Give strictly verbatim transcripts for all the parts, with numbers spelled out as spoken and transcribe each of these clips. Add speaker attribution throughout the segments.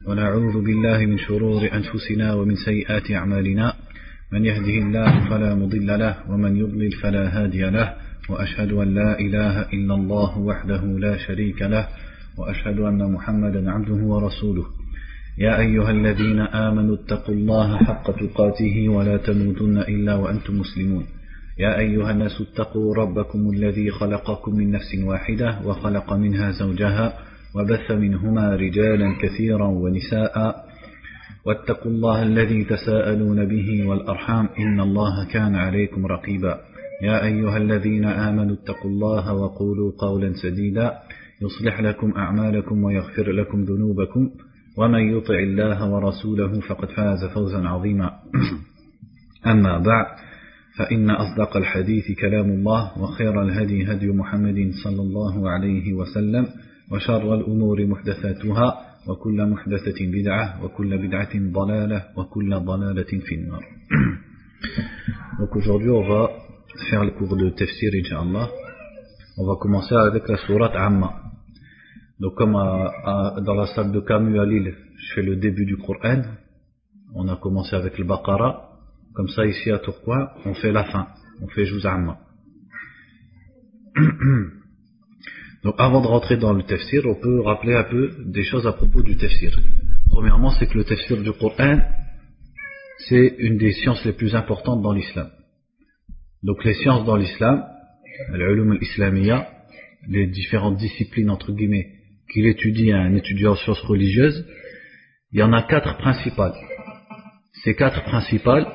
Speaker 1: ونعوذ بالله من شرور أنفسنا ومن سيئات أعمالنا من يهده الله فلا مضل له ومن يضلل فلا هادي له وأشهد أن لا إله إلا الله وحده لا شريك له وأشهد أن محمدا عبده ورسوله يا أيها الذين آمنوا اتقوا الله حق تقاته ولا تموتن إلا وأنتم مسلمون يا أيها الناس اتقوا ربكم الذي خلقكم من نفس واحدة وخلق منها زوجها وبث منهما رجالا كثيرا ونساء واتقوا الله الذي تساءلون به والأرحام إن الله كان عليكم رقيبا يا أيها الذين آمنوا اتقوا الله وقولوا قولا سديدا يصلح لكم أعمالكم ويغفر لكم ذنوبكم ومن يطع الله ورسوله فقد فاز فوزا عظيما أما بعد فإن أصدق الحديث كلام الله وخير الهدي هدي محمد صلى الله عليه وسلم وشر الأمور محدثاتها وكل محدثة بدعة وكل بدعة ضلالة وكل ضلالة في النار. Donc aujourd'hui on va faire le cours de tafsir Inch'Allah. On va commencer avec la sourate Amma. Donc comme à, à, dans la salle de Camus à Lille, je fais le début du Coran. On a commencé avec le Baqara. Comme ça ici à Tourcoing, on fait la fin. On fait Juz Amma. Donc avant de rentrer dans le tafsir, on peut rappeler un peu des choses à propos du tafsir. Premièrement, c'est que le tafsir du Coran, c'est une des sciences les plus importantes dans l'islam. Donc les sciences dans l'islam, l'ulum al-islamiyya, les différentes disciplines entre guillemets qu'il étudie un étudiant en sciences religieuses, il y en a quatre principales. Ces quatre principales,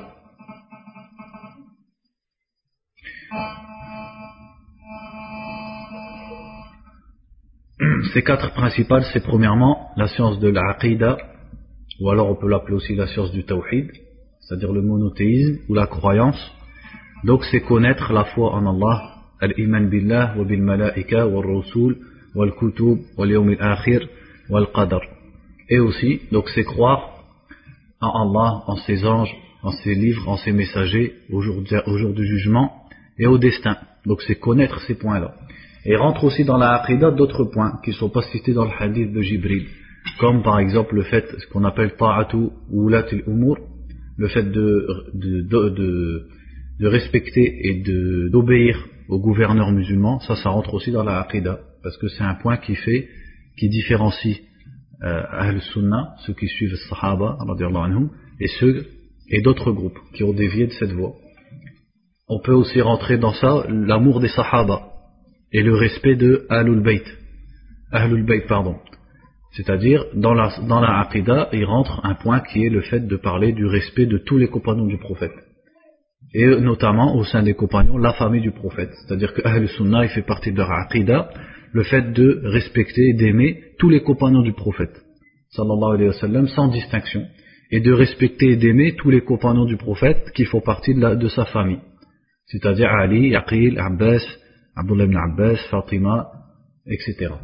Speaker 1: Ces quatre principales, c'est premièrement la science de l'aqida, ou alors on peut l'appeler aussi la science du tawhid, c'est-à-dire le monothéisme ou la croyance. Donc c'est connaître la foi en Allah, al-iman billah wa bil malaika wa rusul wal kutub wal yawm al-akhir wal qadar. Et aussi, donc c'est croire en Allah, en ses anges, en ses livres, en ses messagers, au jour, au jour du jugement et au destin. Donc c'est connaître ces points-là. Et rentre aussi dans la aqidah d'autres points qui ne sont pas cités dans le hadith de Jibril, comme par exemple le fait, ce qu'on appelle ta'atu wulat al-umur, le fait de, de, de, de, de respecter et de, d'obéir aux gouverneurs musulmans. Ça, ça rentre aussi dans la aqidah, parce que c'est un point qui fait, qui différencie euh, Ahl Sunnah, ceux qui suivent les Sahaba, radiallahu anhum, et ceux, et d'autres groupes qui ont dévié de cette voie. On peut aussi rentrer dans ça, l'amour des Sahaba, et le respect de Ahlul Bayt, Ahlul Bayt pardon. C'est-à-dire, dans la, dans la Aqidah, il rentre un point qui est le fait de parler du respect de tous les compagnons du prophète. Et notamment, au sein des compagnons, la famille du prophète. C'est-à-dire que Ahl Sunnah, il fait partie de leur Aqidah, le fait de respecter et d'aimer tous les compagnons du prophète, sallallahu alayhi wa sallam, sans distinction. Et de respecter et d'aimer tous les compagnons du prophète qui font partie de, la, de sa famille. C'est-à-dire Ali, Aqil, Abbas, Abdullah ibn Abbas, Fatima, et cetera.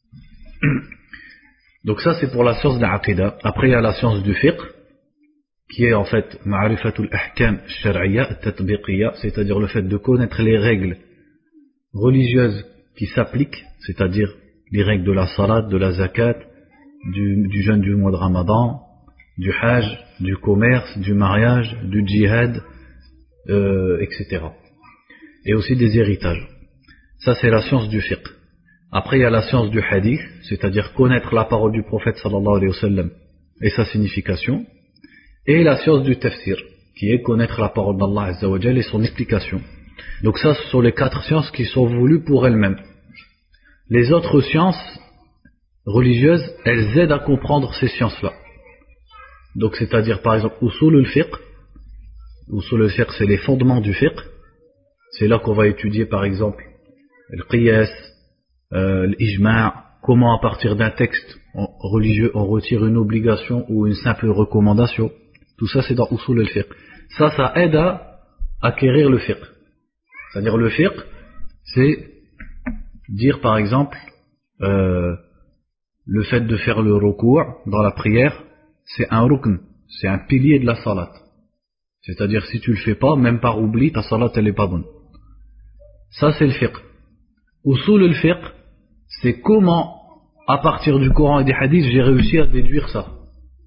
Speaker 1: Donc ça c'est pour la science de l'aqida. Après il y a la science du fiqh, qui est en fait ma'rifatul ahkam shar'iyya tatbiqiyya, c'est-à-dire le fait de connaître les règles religieuses qui s'appliquent, c'est-à-dire les règles de la salat, de la zakat, du, du jeûne du mois de Ramadan, du hajj, du commerce, du mariage, du djihad, euh, et cetera. Et aussi des héritages. Ça c'est la science du fiqh. Après il y a la science du hadith, c'est-à-dire connaître la parole du prophète sallallahu alayhi wa sallam et sa signification. Et la science du tafsir, qui est connaître la parole d'Allah azza wa jalla et son explication. Donc ça ce sont les quatre sciences qui sont voulues pour elles-mêmes. Les autres sciences religieuses, elles aident à comprendre ces sciences-là. Donc c'est-à-dire par exemple usul al-fiqh. Usul al-fiqh c'est les fondements du fiqh. C'est là qu'on va étudier par exemple le qiyas, euh, l'ijma', comment à partir d'un texte religieux on retire une obligation ou une simple recommandation. Tout ça c'est dans usul al-fiqh. Ça, ça aide à acquérir le fiqh. C'est-à-dire le fiqh, c'est dire par exemple euh, le fait de faire le ruku' dans la prière, c'est un rukn, c'est un pilier de la salat. C'est-à-dire si tu le fais pas, même par oubli, ta salat elle est pas bonne. Ça c'est le fiqh. Usul al-fiqh, c'est comment, à partir du Coran et des hadiths, j'ai réussi à déduire ça.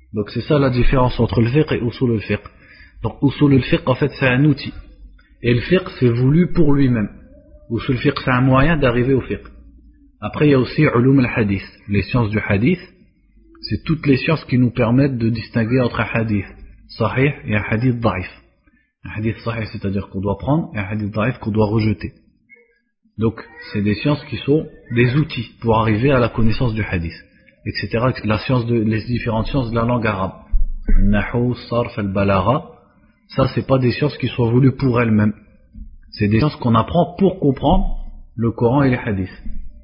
Speaker 1: Donc c'est ça la différence entre le fiqh et usul al-fiqh. Donc usul al-fiqh en fait c'est un outil. Et le fiqh c'est voulu pour lui-même. Usul al-fiqh c'est un moyen d'arriver au fiqh. Après il y a aussi ulum al-hadith. Les sciences du hadith, c'est toutes les sciences qui nous permettent de distinguer entre un hadith sahih et un hadith da'if. Un hadith sahih c'est-à-dire qu'on doit prendre et un hadith da'if qu'on doit rejeter. Donc c'est des sciences qui sont des outils pour arriver à la connaissance du hadith, et cetera. La science de, les différentes sciences de la langue arabe, al-nahu, al-sarf, al-balagha, ça c'est pas des sciences qui sont voulues pour elles-mêmes. C'est des sciences qu'on apprend pour comprendre le Coran et les hadiths.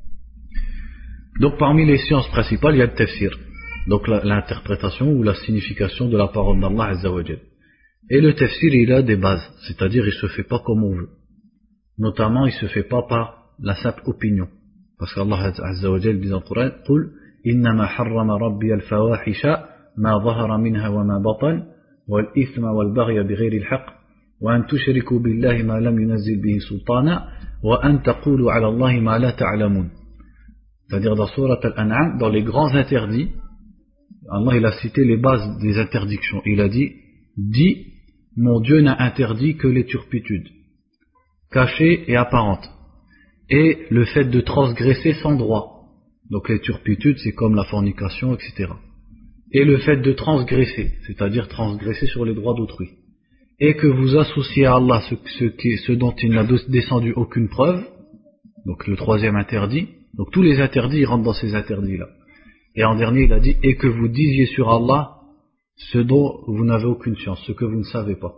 Speaker 1: Donc parmi les sciences principales, il y a le tafsir, donc la, l'interprétation ou la signification de la parole d'Allah Azza wa Jal. Et le tafsir il a des bases, c'est-à-dire il se fait pas comme on veut. Notamment, il se fait pas par la simple opinion. Parce qu'Allah Azza wa Jal dit dans le Coran, قُلْ إِنَّمَا حَرَّمَ رَبِّيَ الْفَوَاحِشَ مَا ظَهَرَ مِنْهَا وَمَا بَطَنَ وَالْإِثْمَ وَالْبَغْيَ بِغَيْرِ الْحَقِّ وَأَن تُشْرِكُوا بِاللَّهِ مَا لَمْ يُنَزِّلْ بِهِ سُلْطَانًا وَأَن تَقُولُوا عَلَى اللَّهِ مَا لَا تَعْلَمُونَ. C'est-à-dire dans Surat Al-An'am, dans les grands interdits, Allah il a cité les bases des interdictions. Il a dit, dit, mon Dieu n'a interdit que les turpitudes, cachée et apparente, et le fait de transgresser sans droit. Donc les turpitudes c'est comme la fornication, et cetera. Et le fait de transgresser, c'est-à-dire transgresser sur les droits d'autrui. Et que vous associez à Allah ce, ce, qui, ce dont il n'a descendu aucune preuve, donc le troisième interdit. Donc tous les interdits ils rentrent dans ces interdits-là. Et en dernier il a dit, et que vous disiez sur Allah ce dont vous n'avez aucune science, ce que vous ne savez pas.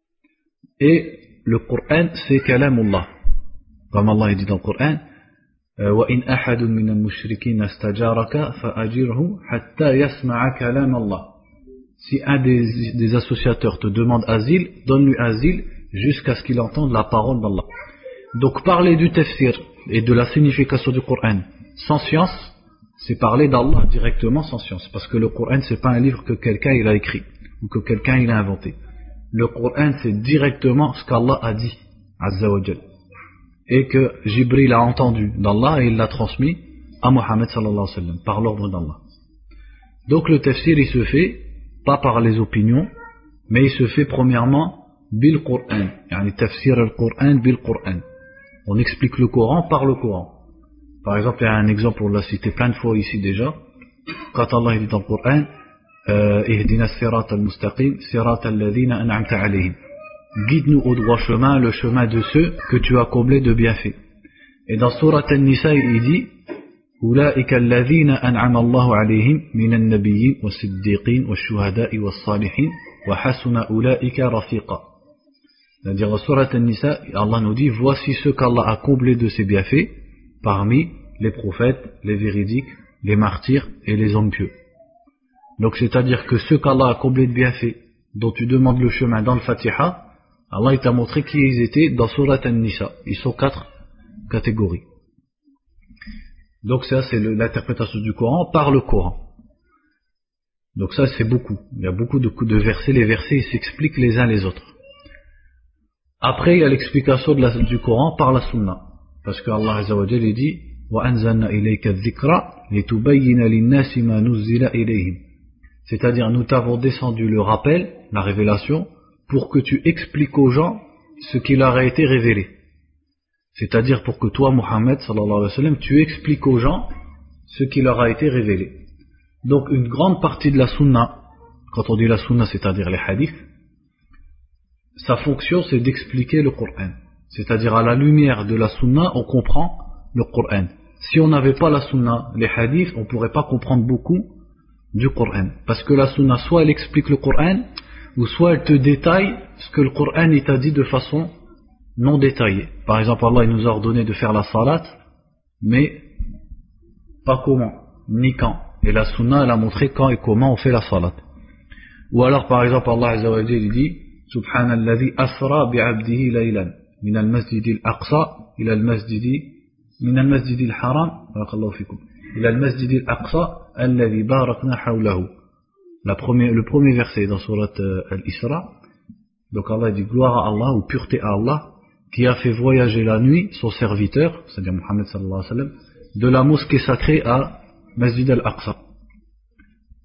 Speaker 1: Et le Coran, c'est kalamullah. Comme Allah dit dans le Coran, وَإِنْ أَحَدٌ مِّنَ الْمُشْرِكِينَ اسْتَجَارَكَ فَأَجِرْهُ حَتَّى يَسْمَعَ كَلَامَ اللَّهِ. Si un des, des associateurs te demande asile, donne-lui asile jusqu'à ce qu'il entende la parole d'Allah. Donc parler du tafsir et de la signification du Coran sans science, c'est parler d'Allah directement sans science. Parce que le Coran, c'est pas un livre que quelqu'un il a écrit ou que quelqu'un il a inventé. Le Coran, c'est directement ce qu'Allah a dit, Azza wa Jal, et que Jibril a entendu d'Allah et il l'a transmis à Mohammed sallallahu alayhi wa sallam, par l'ordre d'Allah. Donc le tafsir, il se fait pas par les opinions, mais il se fait premièrement bil Qur'an, yani tafsir al-Qur'an bil Qur'an. On explique le Coran par le Coran. Par exemple, il y a un exemple, on l'a cité plein de fois ici déjà, quand Allah dit dans le Coran, Ihdina sirat al-mustaqim, sirat al-ladhina an'amta alayhim. Guide-nous au droit chemin, le chemin de ceux que tu as comblés de bienfaits. Et dans Surat An-Nisa, il dit, Ulaika alladhina an'ama Allahu alayhim minan nabiyyin wa siddiqin wa shuhada'i wa salihin wa hasuna ulaika rafiqa. C'est-à-dire dans Surat An-Nisa, Allah nous dit, voici ceux qu'Allah a comblés de ses bienfaits parmi les prophètes, les véridiques, les martyrs et les hommes pieux. Donc c'est-à-dire que ceux qu'Allah a comblés de bienfaits, dont tu demandes le chemin dans le Fatiha, Allah il t'a montré qui ils étaient dans Surat An-Nisa. Ils sont quatre catégories. Donc ça c'est le, l'interprétation du Coran par le Coran. Donc ça c'est beaucoup. Il y a beaucoup de, de versets. Les versets ils s'expliquent les uns les autres. Après il y a l'explication de la, du Coran par la Sunna. Parce que Allah Azza wa Jalla il dit وَأَنزَلْنَا إِلَيْكَ الذِّكْرَ لِتُبَيِّنَ لِلنَّاسِ مَا نُزِّلَ إِلَيْهِمْ. C'est-à-dire nous t'avons descendu le rappel, la révélation, pour que tu expliques aux gens ce qui leur a été révélé. C'est-à-dire pour que toi, Mohammed, sallallahu alayhi wa sallam, tu expliques aux gens ce qui leur a été révélé. Donc une grande partie de la sunna, quand on dit la sunna, c'est-à-dire les hadiths, sa fonction c'est d'expliquer le Coran. C'est-à-dire à la lumière de la sunna, on comprend le Coran. Si on n'avait pas la sunna, les hadiths, on ne pourrait pas comprendre beaucoup du Coran. Parce que la sunna, soit elle explique le Coran, ou soit elle te détaille ce que le Coran il t'a dit de façon non détaillée. Par exemple, Allah il nous a ordonné de faire la salat, mais pas comment, ni quand. Et la sunna elle a montré quand et comment on fait la salat. Ou alors par exemple Allah Azza wa Jalla dit Subhanalladhi asra bi'abdihi laylan min al-masjid al-aqsa ila al-masjid min al-masjid al-haram barakallahu fikum ila al-masjid al-aqsa alladhi barakna hawlahu. La première, le premier verset dans Surat euh, Al-Isra. Donc Allah dit gloire à Allah ou pureté à Allah qui a fait voyager la nuit son serviteur, c'est-à-dire Mohammed sallallahu alayhi wa sallam, de la mosquée sacrée à Masjid al-Aqsa.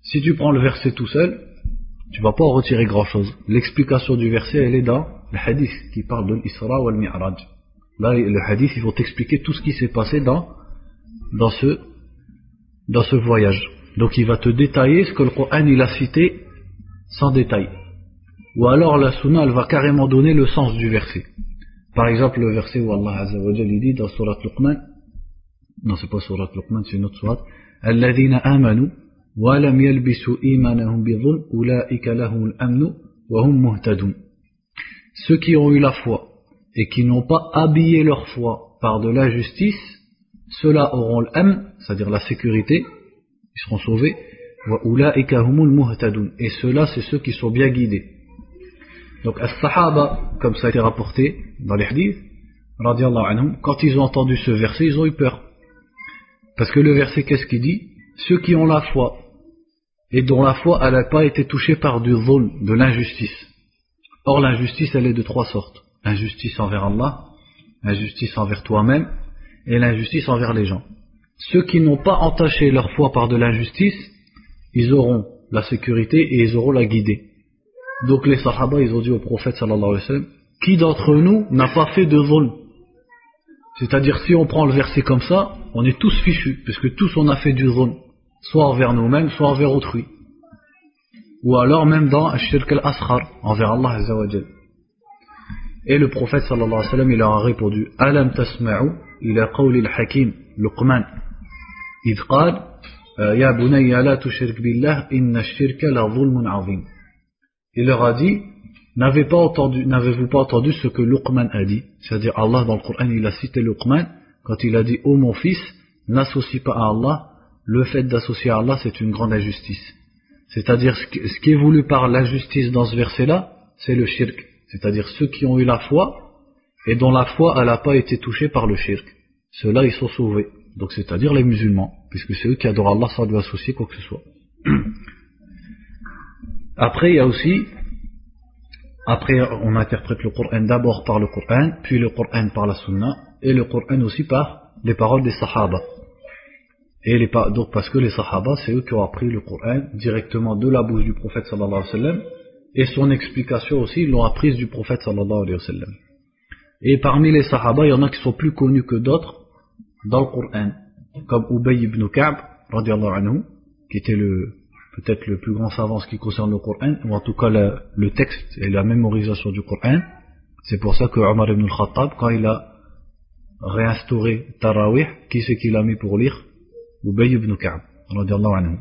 Speaker 1: Si tu prends le verset tout seul, tu vas pas en retirer grand chose. L'explication du verset, elle est dans le hadith qui parle de l'Isra ou al-Mi'raj. Là, le hadith, il faut t'expliquer tout ce qui s'est passé dans, dans ce, dans ce voyage. Donc il va te détailler ce que le Coran il a cité sans détail. Ou alors la Sunna, elle va carrément donner le sens du verset. Par exemple, le verset où Allah Azza wa Jalla dit dans Surat Luqman, non c'est pas Surat Luqman, c'est une autre Surat, Alladhina amanu wa lam yalbisu imanahum bidhulm ulaika lahumul amnu wa hum muhtadun. Ceux qui ont eu la foi et qui n'ont pas habillé leur foi par de l'injustice, ceux-là auront l'amn, c'est-à-dire la sécurité, ils seront sauvés, wa ulaika humul muhtadun, et ceux-là c'est ceux qui sont bien guidés. Donc as-sahaba, comme ça a été rapporté dans les hadiths, radiyallahu anhum, quand ils ont entendu ce verset, ils ont eu peur. Parce que le verset, qu'est-ce qu'il dit? Ceux qui ont la foi, et dont la foi elle n'a pas été touchée par du dhulm, de l'injustice. Or l'injustice, elle est de trois sortes. L'injustice envers Allah, l'injustice envers toi-même, et l'injustice envers les gens. Ceux qui n'ont pas entaché leur foi par de l'injustice, ils auront la sécurité et ils auront la guidée. Donc les sahaba, ils ont dit au prophète sallallahu alayhi wa sallam, qui d'entre nous n'a pas fait de dhulm? C'est-à-dire si on prend le verset comme ça, on est tous fichus, puisque tous on a fait du dhulm, soit envers nous-mêmes, soit envers autrui. Ou alors même dans Ash-Shirk al-Asghar, envers Allah Azza wa Jal. Et le prophète sallallahu alayhi wa sallam, il leur a répondu, Alam tasma'u ila qawli al-hakim Luqman, idh qal, Ya bunayya la tushrik billah, inna ash-shirka la dhulmun azim. Il leur a dit, n'avez pas entendu, n'avez-vous pas entendu ce que Luqman a dit? C'est-à-dire Allah dans le Coran, il a cité Luqman quand il a dit, ô mon fils, n'associe pas à Allah, le fait d'associer à Allah c'est une grande injustice. C'est-à-dire ce qui est voulu par l'injustice dans ce verset-là, c'est le shirk. C'est-à-dire ceux qui ont eu la foi et dont la foi elle n'a pas été touchée par le shirk. Ceux-là ils sont sauvés. Donc c'est-à-dire les musulmans, puisque c'est eux qui adorent Allah sans lui associer quoi que ce soit. Après, il y a aussi, après, on interprète le Coran d'abord par le Coran, puis le Coran par la Sunna, et le Coran aussi par les paroles des Sahaba. Et les, donc, parce que les Sahaba, c'est eux qui ont appris le Coran directement de la bouche du prophète sallallahu alayhi wa sallam, et son explication aussi, ils l'ont apprise du prophète sallallahu alayhi wa sallam. Et parmi les Sahaba, il y en a qui sont plus connus que d'autres dans le Coran, comme Ubay ibn Ka'b, radiyallahu anhu, qui était le peut-être le plus grand savant en ce qui concerne le Coran, ou en tout cas le, le texte et la mémorisation du Coran. C'est pour ça que Omar ibn al-Khattab, quand il a réinstauré Tarawih, qui c'est qu'il a mis pour lire? Ubay ibn Ka'b, radiyallahu anhu.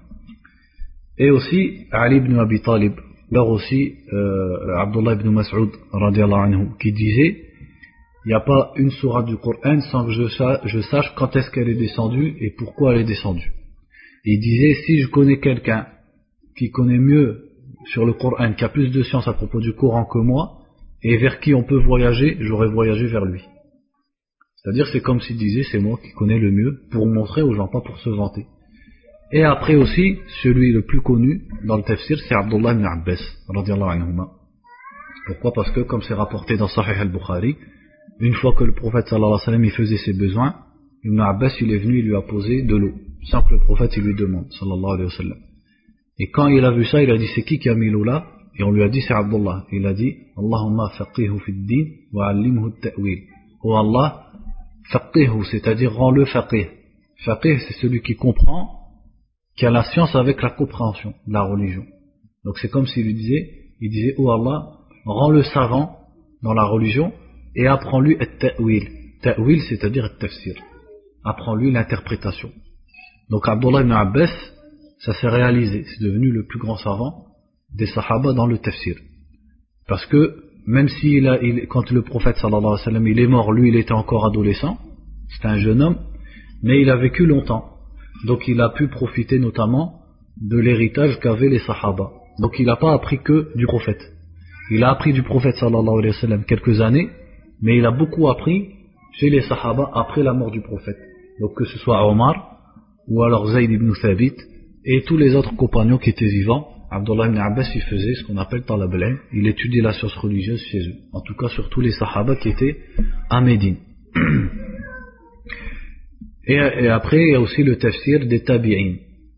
Speaker 1: Et aussi Ali ibn Abi Talib, là aussi euh, Abdullah ibn Mas'ud, radiyallahu anhu, qui disait, il n'y a pas une sourate du Coran sans que je sache, je sache quand est-ce qu'elle est descendue et pourquoi elle est descendue. Et il disait, si je connais quelqu'un qui connaît mieux sur le Coran, qui a plus de science à propos du Coran que moi, et vers qui on peut voyager, j'aurais voyagé vers lui. C'est-à-dire, c'est comme s'il disait, c'est moi qui connais le mieux, pour montrer aux gens, pas pour se vanter. Et après aussi, celui le plus connu dans le tafsir, c'est Abdullah ibn Abbas, radiyallahu anhuma. Pourquoi? Parce que, comme c'est rapporté dans Sahih al-Bukhari, une fois que le prophète sallallahu alayhi wa sallam, il faisait ses besoins, Ibn Abbas, il est venu, il lui a posé de l'eau, sans que le prophète, il lui demande, sallallahu alayhi wa sallam. Et quand il a vu ça, il a dit, c'est qui qui a mis l'eau là? Et on lui a dit, c'est Abdullah. Il a dit, Allahumma faqihu fid din wa allimhu at-ta'wil. Oh Allah, faqihu, c'est-à-dire rends-le faqih. Faqih, c'est celui qui comprend, qui a la science avec la compréhension de la religion. Donc c'est comme s'il lui disait, il disait, oh Allah, rends-le savant dans la religion et apprends-lui at-ta'wil. Ta'wil, c'est-à-dire at-tafsir. Apprends-lui l'interprétation. Donc Abdullah ibn Abbas, ça s'est réalisé, c'est devenu le plus grand savant des Sahaba dans le tafsir. Parce que même si il a, il, quand le prophète sallallahu alayhi wa sallam il est mort, lui il était encore adolescent, c'était un jeune homme, mais il a vécu longtemps. Donc il a pu profiter notamment de l'héritage qu'avaient les Sahaba. Donc il n'a pas appris que du prophète. Il a appris du prophète sallallahu alayhi wa sallam quelques années, mais il a beaucoup appris chez les Sahaba après la mort du prophète. Donc que ce soit Omar, ou alors Zayd ibn Thabit, et tous les autres compagnons qui étaient vivants. Abdullah ibn Abbas, il faisait ce qu'on appelle talab al-ilm, il étudiait la science religieuse chez eux. En tout cas sur tous les Sahaba qui étaient à Médine. Et, et après il y a aussi le tafsir des tabi'in.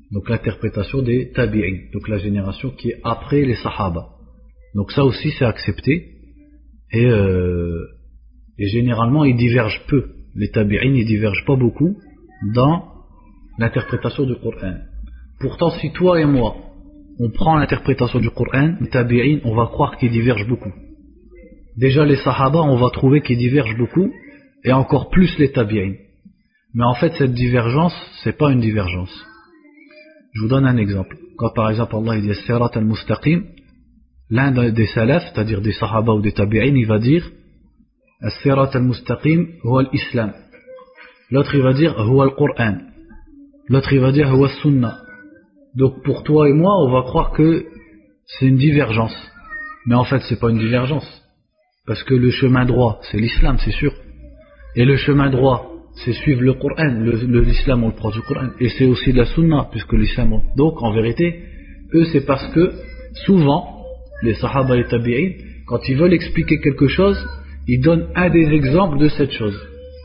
Speaker 1: Donc l'interprétation des tabi'in, donc la génération qui est après les sahaba. Donc ça aussi c'est accepté. Et, euh, et généralement ils divergent peu. Les tabi'in ils divergent pas beaucoup dans l'interprétation du Coran. Pourtant si toi et moi on prend l'interprétation du Coran, les tabi'in on va croire qu'ils divergent beaucoup. Déjà les sahaba on va trouver qu'ils divergent beaucoup et encore plus les tabi'in. Mais en fait cette divergence c'est pas une divergence. Je vous donne un exemple. Quand par exemple Allah il dit Sirat al-Mustaqim, l'un des salafs, c'est-à-dire des sahaba ou des tabi'in, il va dire Sirat al-Mustaqim huwa al-Islam. L'autre il va dire huwa al-Qur'an. L'autre il va dire huwa al-Sunnah. Donc pour toi et moi on va croire que c'est une divergence. Mais en fait c'est pas une divergence. Parce que le chemin droit c'est l'islam c'est sûr. Et le chemin droit c'est suivre le Coran, le, le, l'islam on le prend du Coran, et c'est aussi de la sunna, puisque l'islam on... Donc en vérité, eux c'est parce que souvent, les sahaba et les tabi'in, quand ils veulent expliquer quelque chose, ils donnent un des exemples de cette chose.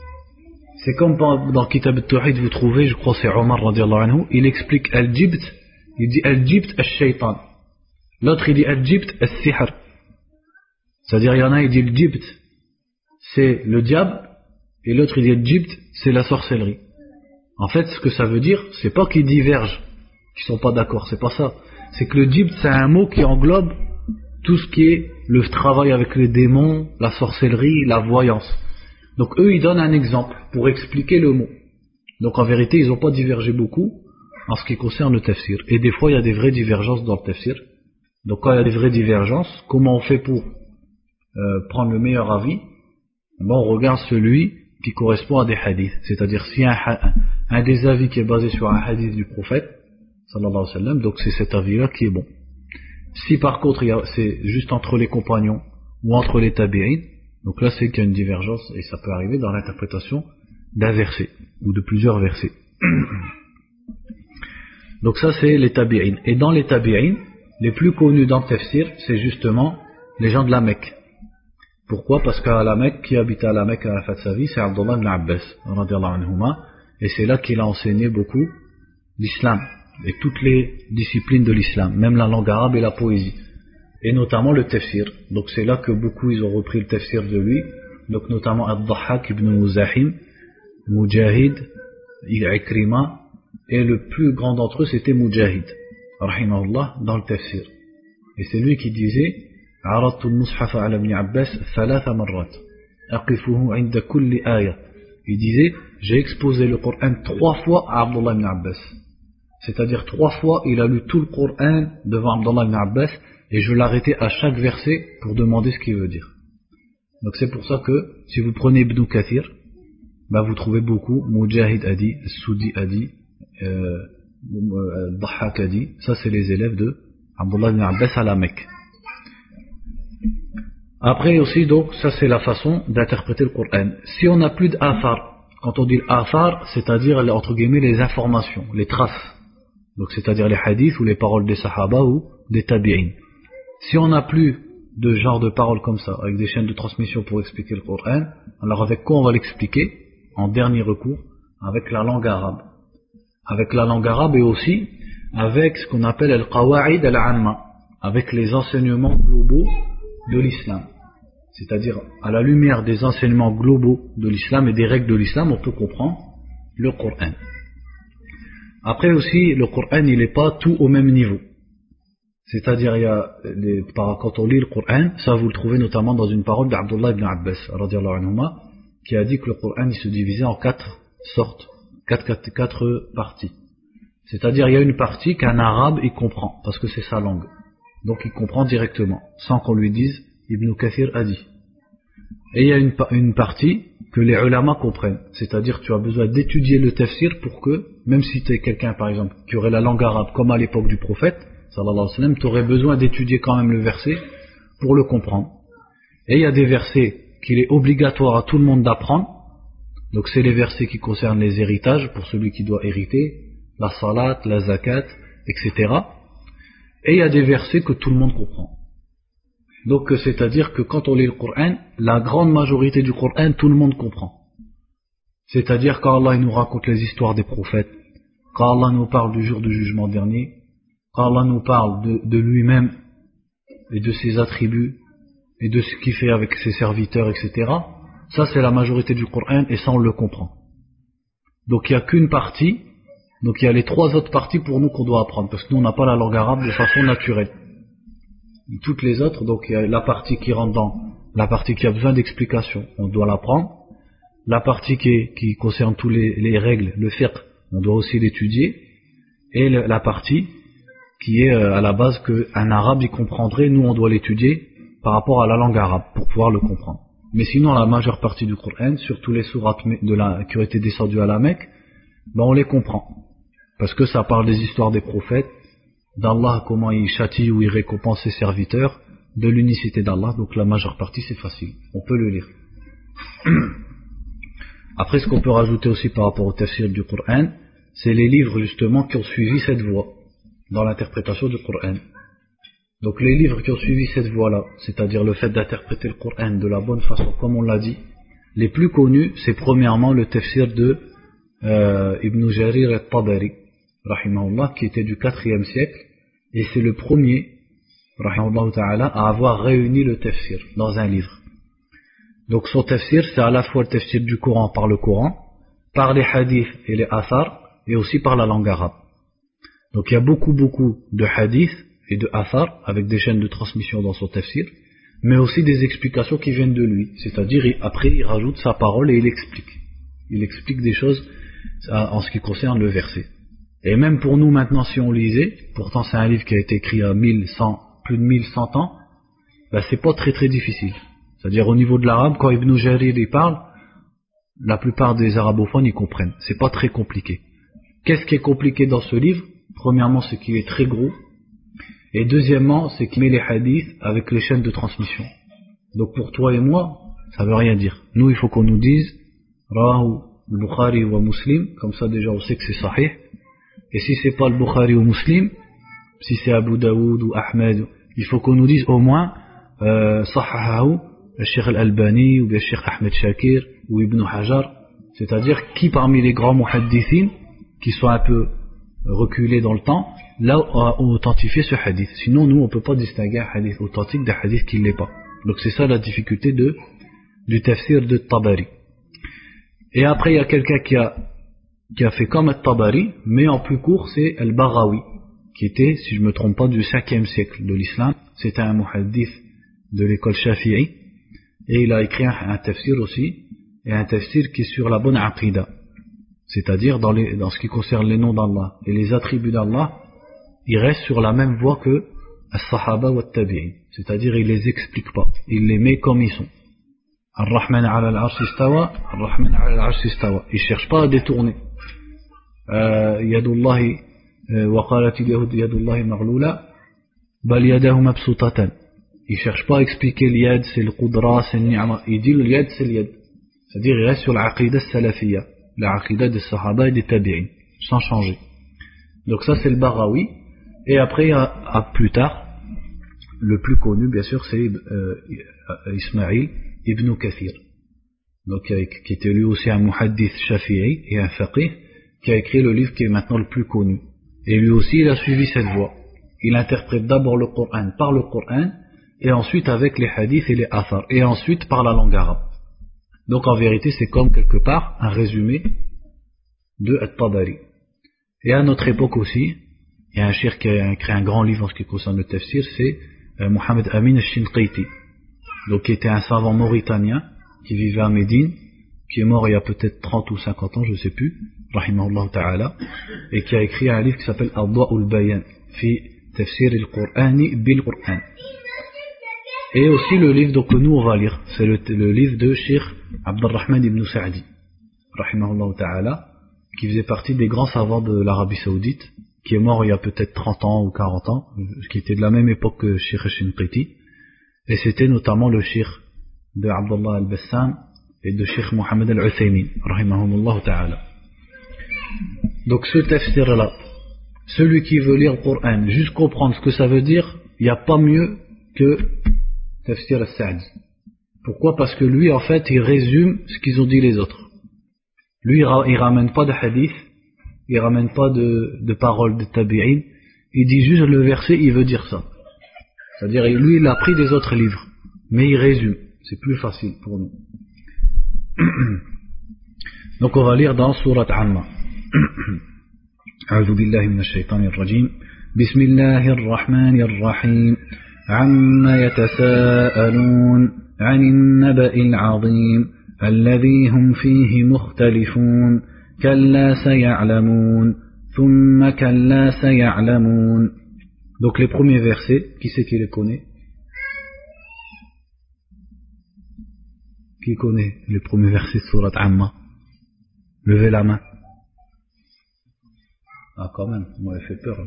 Speaker 1: C'est comme dans Kitab al-Tawhid, vous trouvez, je crois c'est Omar radiallahu anhu, il explique al-Jibt, il dit al-Jibt al-Shaytan. L'autre il dit al-Jibt al-Sihr. C'est-à-dire il y en a, il dit al-Jibt, c'est le diable, et l'autre il dit Egypte, c'est la sorcellerie. En fait, ce que ça veut dire, c'est pas qu'ils divergent, qu'ils sont pas d'accord, c'est pas ça. C'est que le Egypte, c'est un mot qui englobe tout ce qui est le travail avec les démons, la sorcellerie, la voyance. Donc eux, ils donnent un exemple pour expliquer le mot. Donc en vérité, ils n'ont pas divergé beaucoup en ce qui concerne le tafsir. Et des fois, il y a des vraies divergences dans le tafsir. Donc quand il y a des vraies divergences, comment on fait pour euh, prendre le meilleur avis? Ben, on regarde celui qui correspond à des hadiths, c'est-à-dire si un, un des avis qui est basé sur un hadith du prophète sallallahu alayhi wa sallam, donc c'est cet avis-là qui est bon. Si par contre il y a, c'est juste entre les compagnons ou entre les tabi'in, donc là c'est qu'il y a une divergence et ça peut arriver dans l'interprétation d'un verset ou de plusieurs versets. Donc ça c'est les tabi'in. Et dans les tabi'in, les plus connus dans le tafsir, c'est justement les gens de la Mecque. Pourquoi? Parce qu'à la Mecque, qui habitait à la Mecque à la fin de sa vie, c'est Abdullah ibn Abbas, et c'est là qu'il a enseigné beaucoup l'islam, et toutes les disciplines de l'islam, même la langue arabe et la poésie, et notamment le tafsir. Donc c'est là que beaucoup ils ont repris le tafsir de lui, donc notamment Ad-Dahhak ibn Muzahim, Mujahid, Ikrima, et le plus grand d'entre eux c'était Mujahid, rahimahullah, dans le tafsir. Et c'est lui qui disait عرضت المصحف على ابن عباس ثلاث مرات أقفه عند كل آية. Il disait j'ai exposé le Coran trois fois à Abdullah ibn Abbas, c'est-à-dire trois fois il a lu tout le Coran devant Abdullah ibn Abbas et je l'arrêtais à chaque verset pour demander ce qu'il veut dire. Donc c'est pour ça que si vous prenez Ibn Kathir, bah vous trouvez beaucoup Mujahid a dit, Soudi a dit, euh, Dahhak a dit, ça c'est les élèves de Abdullah ibn Abbas à la Mecque. Après aussi, donc, ça c'est la façon d'interpréter le Coran. Si on n'a plus d'afar, quand on dit l'afar, c'est-à-dire entre guillemets les informations, les traces, donc c'est-à-dire les hadiths ou les paroles des sahaba ou des tabi'in. Si on n'a plus de genre de paroles comme ça, avec des chaînes de transmission pour expliquer le Coran, alors avec quoi on va l'expliquer? En dernier recours, avec la langue arabe. Avec la langue arabe et aussi avec ce qu'on appelle al-qawa'id al-amma, avec les enseignements globaux de l'islam. C'est-à-dire, à la lumière des enseignements globaux de l'islam et des règles de l'islam, on peut comprendre le Coran. Après aussi, le Coran, il n'est pas tout au même niveau. C'est-à-dire, il y a les, quand on lit le Coran, ça vous le trouvez notamment dans une parole d'Abdullah ibn Abbas, radiallahu anhuma, qui a dit que le Coran, il se divisait en quatre sortes, quatre, quatre, quatre parties. C'est-à-dire, il y a une partie qu'un arabe, il comprend, parce que c'est sa langue. Donc, il comprend directement, sans qu'on lui dise Ibn Kathir a dit. Et il y a une, une partie que les ulama comprennent, c'est-à-dire tu as besoin d'étudier le tafsir pour que, même si tu es quelqu'un par exemple qui aurait la langue arabe comme à l'époque du prophète sallallahu alayhi wa sallam, tu aurais besoin d'étudier quand même le verset pour le comprendre. Et il y a des versets qu'il est obligatoire à tout le monde d'apprendre, donc c'est les versets qui concernent les héritages pour celui qui doit hériter, la salat, la zakat, et cetera. Et il y a des versets que tout le monde comprend. Donc c'est-à-dire que quand on lit le Coran, la grande majorité du Coran, tout le monde comprend. C'est-à-dire quand Allah il nous raconte les histoires des prophètes, quand Allah nous parle du jour du jugement dernier, quand Allah nous parle de, de lui-même et de ses attributs et de ce qu'il fait avec ses serviteurs, et cetera. Ça c'est la majorité du Coran et ça on le comprend. Donc il n'y a qu'une partie, donc il y a les trois autres parties pour nous qu'on doit apprendre, parce que nous on n'a pas la langue arabe de façon naturelle. Toutes les autres, donc il y a la partie qui rentre dans, la partie qui a besoin d'explication, on doit l'apprendre. La partie qui, est, qui concerne tous les, les règles, le fiqh, on doit aussi l'étudier. Et le, la partie qui est à la base qu'un arabe y comprendrait, nous on doit l'étudier par rapport à la langue arabe pour pouvoir le comprendre. Mais sinon la majeure partie du Coran, surtout les sourates de la, qui ont été descendues à la Mecque, ben on les comprend. Parce que ça parle des histoires des prophètes, d'Allah, comment il châtie ou il récompense ses serviteurs, de l'unicité d'Allah, donc la majeure partie c'est facile, on peut le lire. Après ce qu'on peut rajouter aussi par rapport au tafsir du Coran, c'est les livres justement qui ont suivi cette voie dans l'interprétation du Coran. Donc les livres qui ont suivi cette voie-là, c'est-à-dire le fait d'interpréter le Coran de la bonne façon, comme on l'a dit, les plus connus, c'est premièrement le tafsir de euh, Ibn Jarir al-Tabari, rahimahullah, qui était du quatrième siècle, et c'est le premier, rahimahullah ta'ala, à avoir réuni le tafsir dans un livre. Donc son tafsir, c'est à la fois le tafsir du Coran par le Coran, par les hadiths et les athars, et aussi par la langue arabe. Donc il y a beaucoup beaucoup de hadiths et de athars, avec des chaînes de transmission dans son tafsir, mais aussi des explications qui viennent de lui. C'est-à-dire, après il rajoute sa parole et il explique. Il explique des choses en ce qui concerne le verset. Et même pour nous maintenant, si on lisait, pourtant c'est un livre qui a été écrit à mille cent, plus de mille cent ans, ben c'est pas très très difficile. C'est-à-dire au niveau de l'arabe, quand Ibn Jarir y parle, la plupart des arabophones y comprennent. C'est pas très compliqué. Qu'est-ce qui est compliqué dans ce livre? Premièrement, c'est qu'il est très gros. Et deuxièmement, c'est qu'il met les hadiths avec les chaînes de transmission. Donc pour toi et moi, ça veut rien dire. Nous, il faut qu'on nous dise Rahu al-Bukhari wa Muslim, comme ça déjà on sait que c'est sahih. Et si c'est pas le Bukhari ou Muslim, si c'est Abu Daoud ou Ahmed, il faut qu'on nous dise au moins euh, Sahahahu, le Cheikh al-Albani ou le Cheikh Ahmed Shakir ou Ibn Hajar, c'est-à-dire qui parmi les grands muhaddithin qui sont un peu reculés dans le temps, là ont authentifié ce hadith. Sinon nous on peut pas distinguer un hadith authentique d'un hadith qui ne l'est pas. Donc c'est ça la difficulté de, du tafsir de Tabari. Et après il y a quelqu'un qui a qui a fait comme Al-Tabari, mais en plus court, c'est Al-Baghawi, qui était, si je ne me trompe pas, du cinquième siècle de l'islam. C'était un muhaddith de l'école Shafi'i, et il a écrit un, un tafsir aussi, et un tafsir qui est sur la bonne aqida, c'est-à-dire dans, les, dans ce qui concerne les noms d'Allah et les attributs d'Allah, il reste sur la même voie que As-Sahaba wa Tabi'in, c'est-à-dire il les explique pas, il les met comme ils sont. Ar-Rahman ala al-Arsh istawa, Ar-Rahman ala al-Arsh istawa, il ne cherche pas à détourner. Yadullahi wa qalat al-yahud yadullahi maghlula bal yadahu mabsutatan. Il cherche pas à expliquer l'yad c'est le qudra, c'est le ni'ma, il dit le yad c'est le yad, c'est-à-dire il reste sur l'aqida salafiyya, l'aqida des sahaba et des tabi'in, sans changer. Donc ça c'est le Baghawi. Et après à, à plus tard, le plus connu bien sûr c'est euh, Ismaïl Ibn Kathir, donc qui était lui aussi un muhaddith shafi'i et un faqih, qui a écrit le livre qui est maintenant le plus connu. Et lui aussi il a suivi cette voie. Il interprète d'abord le Coran par le Coran, et ensuite avec les hadiths et les athars, et ensuite par la langue arabe. Donc en vérité c'est comme quelque part un résumé de At-Tabari. Et à notre époque aussi, il y a un cheikh qui a écrit un grand livre en ce qui concerne le tafsir, c'est euh, Mohamed Amin al-Shinqiti, donc qui était un savant mauritanien qui vivait à Médine, qui est mort il y a peut-être trente ou cinquante ans, je ne sais plus, rahimahullah ta'ala, et qui a écrit un livre qui s'appelle Ad-Da'ul Bayan fi tafsir al-Qur'ani bil-Qur'an. Et aussi le livre donc, que nous on va lire, c'est le, le livre de Cheikh Abdurrahman ibn Sa'di, rahimahullah ta'ala, qui faisait partie des grands savants de l'Arabie Saoudite, qui est mort il y a peut-être trente ans ou quarante ans, qui était de la même époque que Cheikh Shinqiti, et c'était notamment le Cheikh de Abdullah al-Bassam et de Cheikh Mohamed al-Uthaymin, rahimahumullah ta'ala. Donc ce tafsir là, celui qui veut lire le Coran, juste comprendre ce que ça veut dire, il n'y a pas mieux que tafsir al-Sa'di. Pourquoi? Parce que lui en fait il résume ce qu'ils ont dit les autres. Lui il ramène pas de hadith, il ramène pas de, de paroles de tabi'in, il dit juste le verset, il veut dire ça. C'est-à-dire, lui, il a pris des autres livres, mais il résume. C'est plus facile pour nous. Donc, on va lire dans Surat Amma. A'udhu billahi minash shaitanir rajim. Bismillahir rahmanir rahim. Amma yatasa'alun 'anil naba'il 'azim alladhi hum fihi mukhtalifun. Kalla saya'lamun. Thumma kalla saya'lamun. Donc les premiers versets, qui c'est qui les connaît? Qui connaît les premiers versets de Surat Amma? Levez la main. Ah, quand même, vous m'avez fait peur.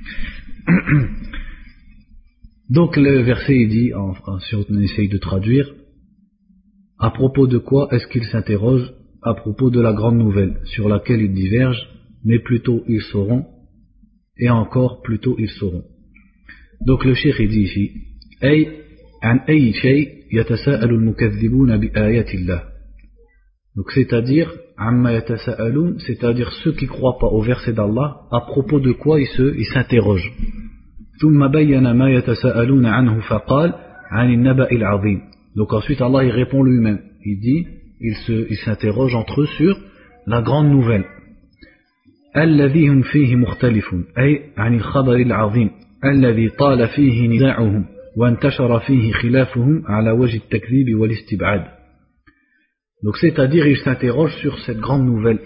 Speaker 1: Donc le verset il dit, en, si on essaye de traduire, à propos de quoi est-ce qu'il s'interroge? À propos de la grande nouvelle, sur laquelle ils divergent, mais plutôt ils sauront, et encore plutôt ils sauront. Donc le cheikh il dit ici, Ay, an ay shay yatasa'alu al-mukaththibuna bi ayatillah. Donc c'est-à-dire, amma yatasa'alun, c'est-à-dire ceux qui croient pas au verset d'Allah, à propos de quoi ils se, ils s'interrogent. Thumma bayyana ma yatasa'aluna anhu faqal 'anil naba'il 'azim. Donc ensuite Allah il répond lui-même, il dit, il se, il s'interroge entre eux sur la grande nouvelle. Alladhi hum fihi mukhtalifun, ay 'anil khabaril 'azim. الذي طال فيه نزاعهم وانتشر فيه خلافهم على وجه التكذيب والاستبعاد. Donc c'est-à-dire ils s'interrogent sur cette grande nouvelle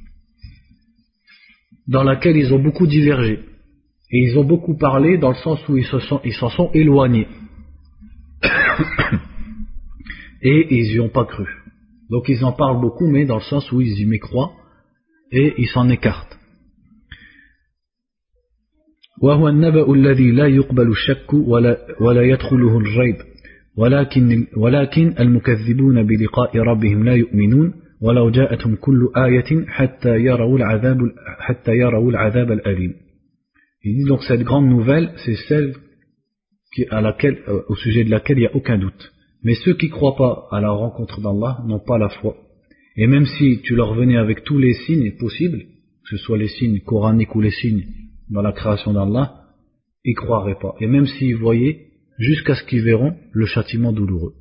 Speaker 1: dans laquelle ils ont beaucoup divergé et ils ont beaucoup parlé dans le sens où ils se sont, ils s'en sont éloignés et ils y ont pas cru. Donc ils en parlent beaucoup mais dans le sens où ils y mécroient et ils s'en écartent. وهو النبأ الذي لا يقبل الشك ولا, ولا يدخله الريب ولكن, ولكن المكذبون بلقاء ربهم لا يؤمنون ولو جاءتهم كل آية حتى يروا العذاب, حتى يروا العذاب الأليم. Il dit donc cette grande nouvelle c'est celle qui, à laquelle, au sujet de laquelle il n'y a aucun doute. Mais ceux qui ne croient pas à la rencontre d'Allah n'ont pas la foi. Et même si tu leur venais avec tous les signes possibles, que ce soit les signes coraniques ou les signes dans la création d'Allah, ils ne croiraient pas. Et même s'ils voyaient, jusqu'à ce qu'ils verront le châtiment douloureux.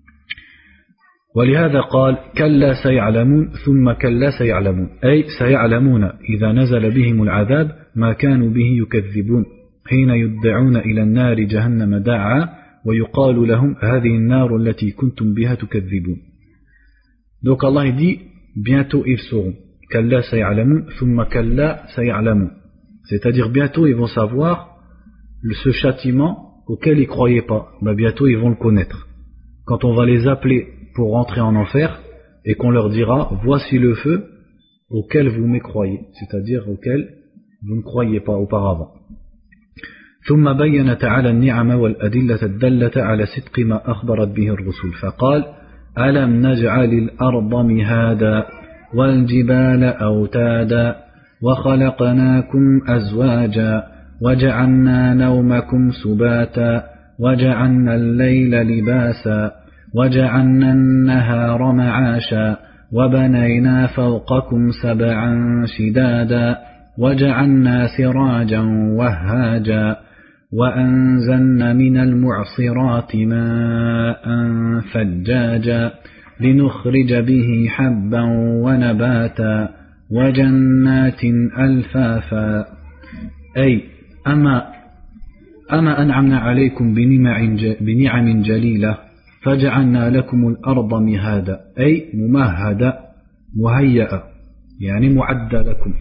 Speaker 1: ولهذا قال كلا سيعلمون ثم كلا سيعلمون أي سيعلمون إذا نزل بهم العذاب ما كانوا به يكذبون حين يدعون إلى النار جهنم داعا ويقال لهم هذه النار التي كنتم بها تكذبون. Donc Allah dit bientôt ils sauront كلا سيعلمون ثم كلا سيعلمون. C'est-à-dire bientôt ils vont savoir ce châtiment auquel ils ne croyaient pas. Ben bientôt ils vont le connaître. Quand on va les appeler pour rentrer en enfer et qu'on leur dira voici le feu auquel vous mécroyez, c'est-à-dire auquel vous ne croyez pas auparavant. ثم بين تعالى النعم والأدلة الدالة على صدق ما أخبرت به الرسل فقال ألم نجعل الأرض مهادا والجبال أوتادا وخلقناكم أزواجا وجعلنا نومكم سباتا وجعلنا الليل لباسا وجعلنا النهار معاشا وبنينا فوقكم سبعا شدادا وجعلنا سراجا وهاجا وأنزلنا من المعصرات ماء ثجاجا لنخرج به حبا ونباتا وجنات ألفافا أي أما أما أنعمنا عليكم بنعم جليلة فجعلنا لكم الأرض مهادا أي ممهدة مهيئة يعني معدة لكم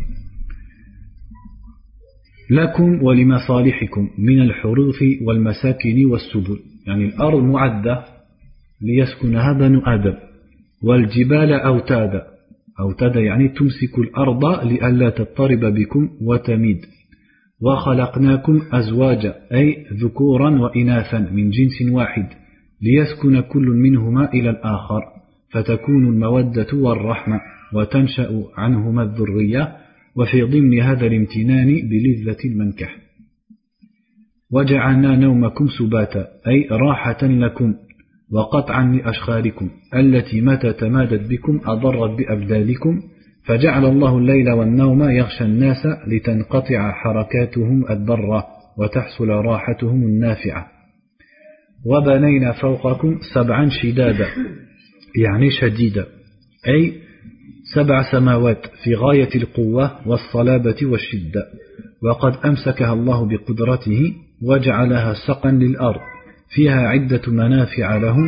Speaker 1: لكم ولمصالحكم من الحروث والمساكن والسبل يعني الأرض معدة ليسكنها بنو آدم والجبال أوتادا أوتادا يعني تمسك الأرض لئلا تضطرب بكم وتميد وخلقناكم أزواجا أي ذكورا وإناثا من جنس واحد ليسكن كل منهما إلى الآخر فتكون المودة والرحمة وتنشأ عنهما الذرية وفي ضمن هذا الامتنان بلذة المنكح وجعلنا نومكم سباتا أي راحة لكم وقطعا لأشخاركم التي متى تمادت بكم أضرت بأبدانكم فجعل الله الليل والنوم يغشى الناس لتنقطع حركاتهم الضرة وتحصل راحتهم النافعة وبنينا فوقكم سبعا شدادا يعني شديدة أي سبع سماوات في غاية القوة والصلابة والشدة وقد أمسكها الله بقدرته وجعلها سقا للأرض فيها عدة منافع لهم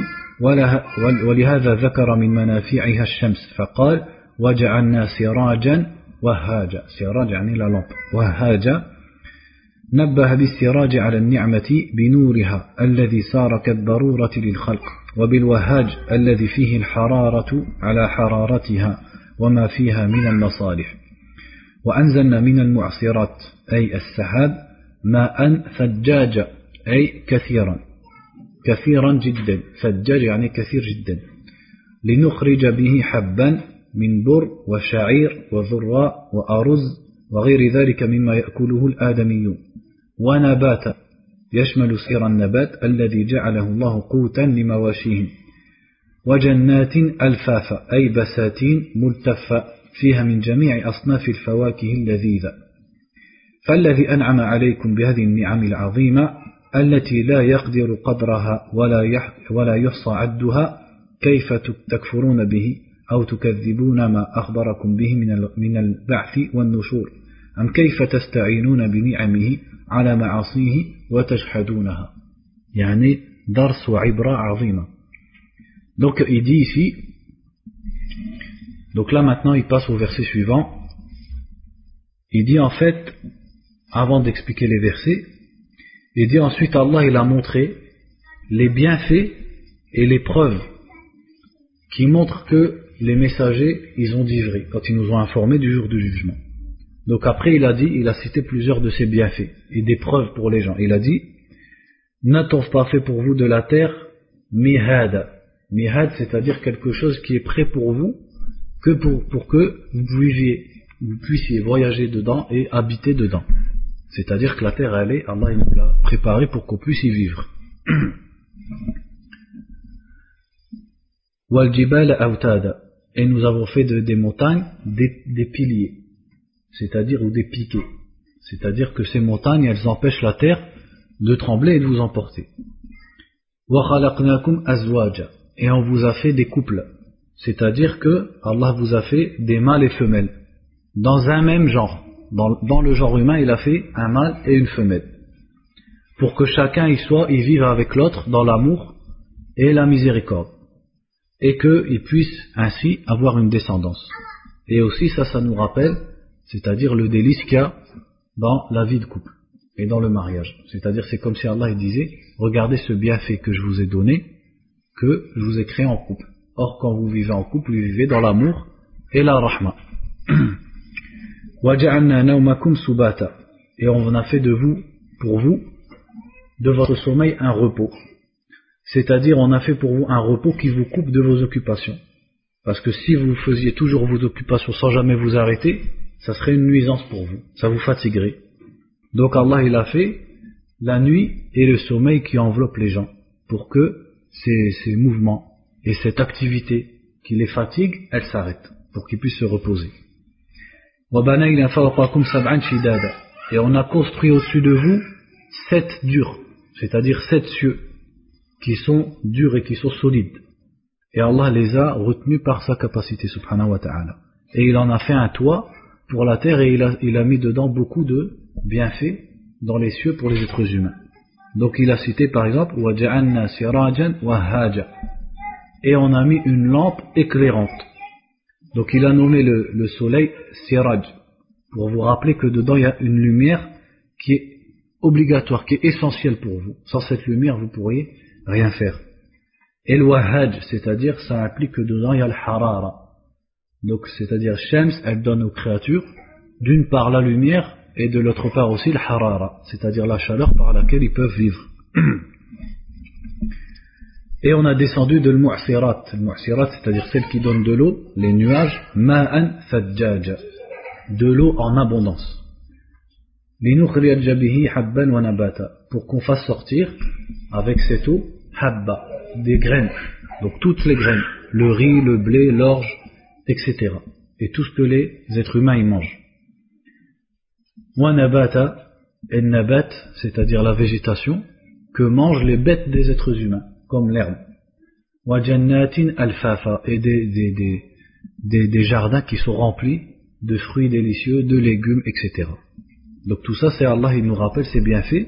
Speaker 1: ولهذا ذكر من منافعها الشمس فقال وجعلنا سراجا وهاجا سراج يعني لا لامب وهاجا نبه بالسراج على النعمة بنورها الذي صار كالضرورة للخلق وبالوهاج الذي فيه الحرارة على حرارتها وما فيها من المصالح وأنزلنا من المعصرات أي السحاب ماء ثجاجا أي كثيرا كثيرا جدا ثجاج يعني كثير جدا لنخرج به حبا من بر وشعير وذراء وأرز وغير ذلك مما يأكله الآدميون ونباتا يشمل سير النبات الذي جعله الله قوتا لمواشيهم وجنات ألفافا أي بساتين ملتفة فيها من جميع أصناف الفواكه اللذيذة فالذي أنعم عليكم بهذه النعم العظيمة التي لا يقدر قدرها ولا يحصى عدها كيف تكفرون به أو تكذبون ما أخبركم به من البعث والنشور أم كيف تستعينون بنعمه على معاصيه وتجحدونها يعني درس وعبرة عظيمة. Donc il dit ici, donc là maintenant il passe au verset suivant, il dit en fait, avant d'expliquer les versets, il dit ensuite Allah il a montré les bienfaits et les preuves qui montrent que les messagers ils ont dit vrai quand ils nous ont informés du jour du jugement. Donc après il a dit, il a cité plusieurs de ces bienfaits et des preuves pour les gens. Il a dit, n'a-t-on pas fait pour vous de la terre mihad? Mihad, c'est-à-dire quelque chose qui est prêt pour vous, que pour, pour que vous puissiez, vous puissiez voyager dedans et habiter dedans. C'est-à-dire que la terre, elle est, Allah il nous l'a préparée pour qu'on puisse y vivre. Wal jibal awtada, et nous avons fait de, des montagnes des, des piliers, c'est-à-dire ou des piquets. C'est-à-dire que ces montagnes, elles empêchent la terre de trembler et de vous emporter. Wa khalaqnakum azwaja, et on vous a fait des couples, c'est-à-dire que Allah vous a fait des mâles et femelles dans un même genre. Dans, dans le genre humain, il a fait un mâle et une femelle pour que chacun y soit, y vive avec l'autre dans l'amour et la miséricorde, et qu'il puisse ainsi avoir une descendance. Et aussi ça, ça nous rappelle, c'est-à-dire le délice qu'il y a dans la vie de couple et dans le mariage. C'est-à-dire c'est comme si Allah il disait, regardez ce bienfait que je vous ai donné, que je vous ai créé en couple. Or quand vous vivez en couple, vous vivez dans l'amour et la rahma. Et on a fait de vous, pour vous, de votre sommeil un repos. C'est-à-dire on a fait pour vous un repos qui vous coupe de vos occupations. Parce que si vous faisiez toujours vos occupations sans jamais vous arrêter, ça serait une nuisance pour vous, ça vous fatiguerait. Donc Allah il a fait la nuit et le sommeil qui enveloppent les gens, pour que ces, ces mouvements et cette activité qui les fatigue, elle s'arrête, pour qu'ils puissent se reposer. Et on a construit au-dessus de vous sept durs, c'est-à-dire sept cieux, qui sont durs et qui sont solides. Et Allah les a retenus par sa capacité, subhanahu wa ta'ala. Et il en a fait un toit pour la terre et il a, il a mis dedans beaucoup de bienfaits dans les cieux pour les êtres humains. Donc il a cité par exemple وَجَعَلْنَا سِرَاجًا وَهَاجًا, et on a mis une lampe éclairante. Donc il a nommé le, le soleil Siraj, pour vous rappeler que dedans il y a une lumière qui est obligatoire, qui est essentielle pour vous. Sans cette lumière vous pourriez rien faire. Et le wahaj, c'est-à-dire ça implique que dedans il y a le harara. Donc c'est-à-dire Shams, elle donne aux créatures d'une part la lumière et de l'autre part aussi le harara, c'est-à-dire la chaleur par laquelle ils peuvent vivre. Et on a descendu de l'mu'sirat. Le mu'sirat, c'est-à-dire celle qui donne de l'eau, les nuages, ma'an thajjaja, de l'eau en abondance. Linukhrija bihi habban wa nabata, pour qu'on fasse sortir avec cette eau habba, des graines, donc toutes les graines, le riz, le blé, l'orge, et cetera. et tout ce que les êtres humains y mangent. Wa nabata, et nabat, c'est-à-dire la végétation, que mangent les bêtes des êtres humains, comme l'herbe. Wa jannatin alfafa, et des, des, des, des, des jardins qui sont remplis de fruits délicieux, de légumes, et cetera. Donc tout ça, c'est Allah, il nous rappelle ces bienfaits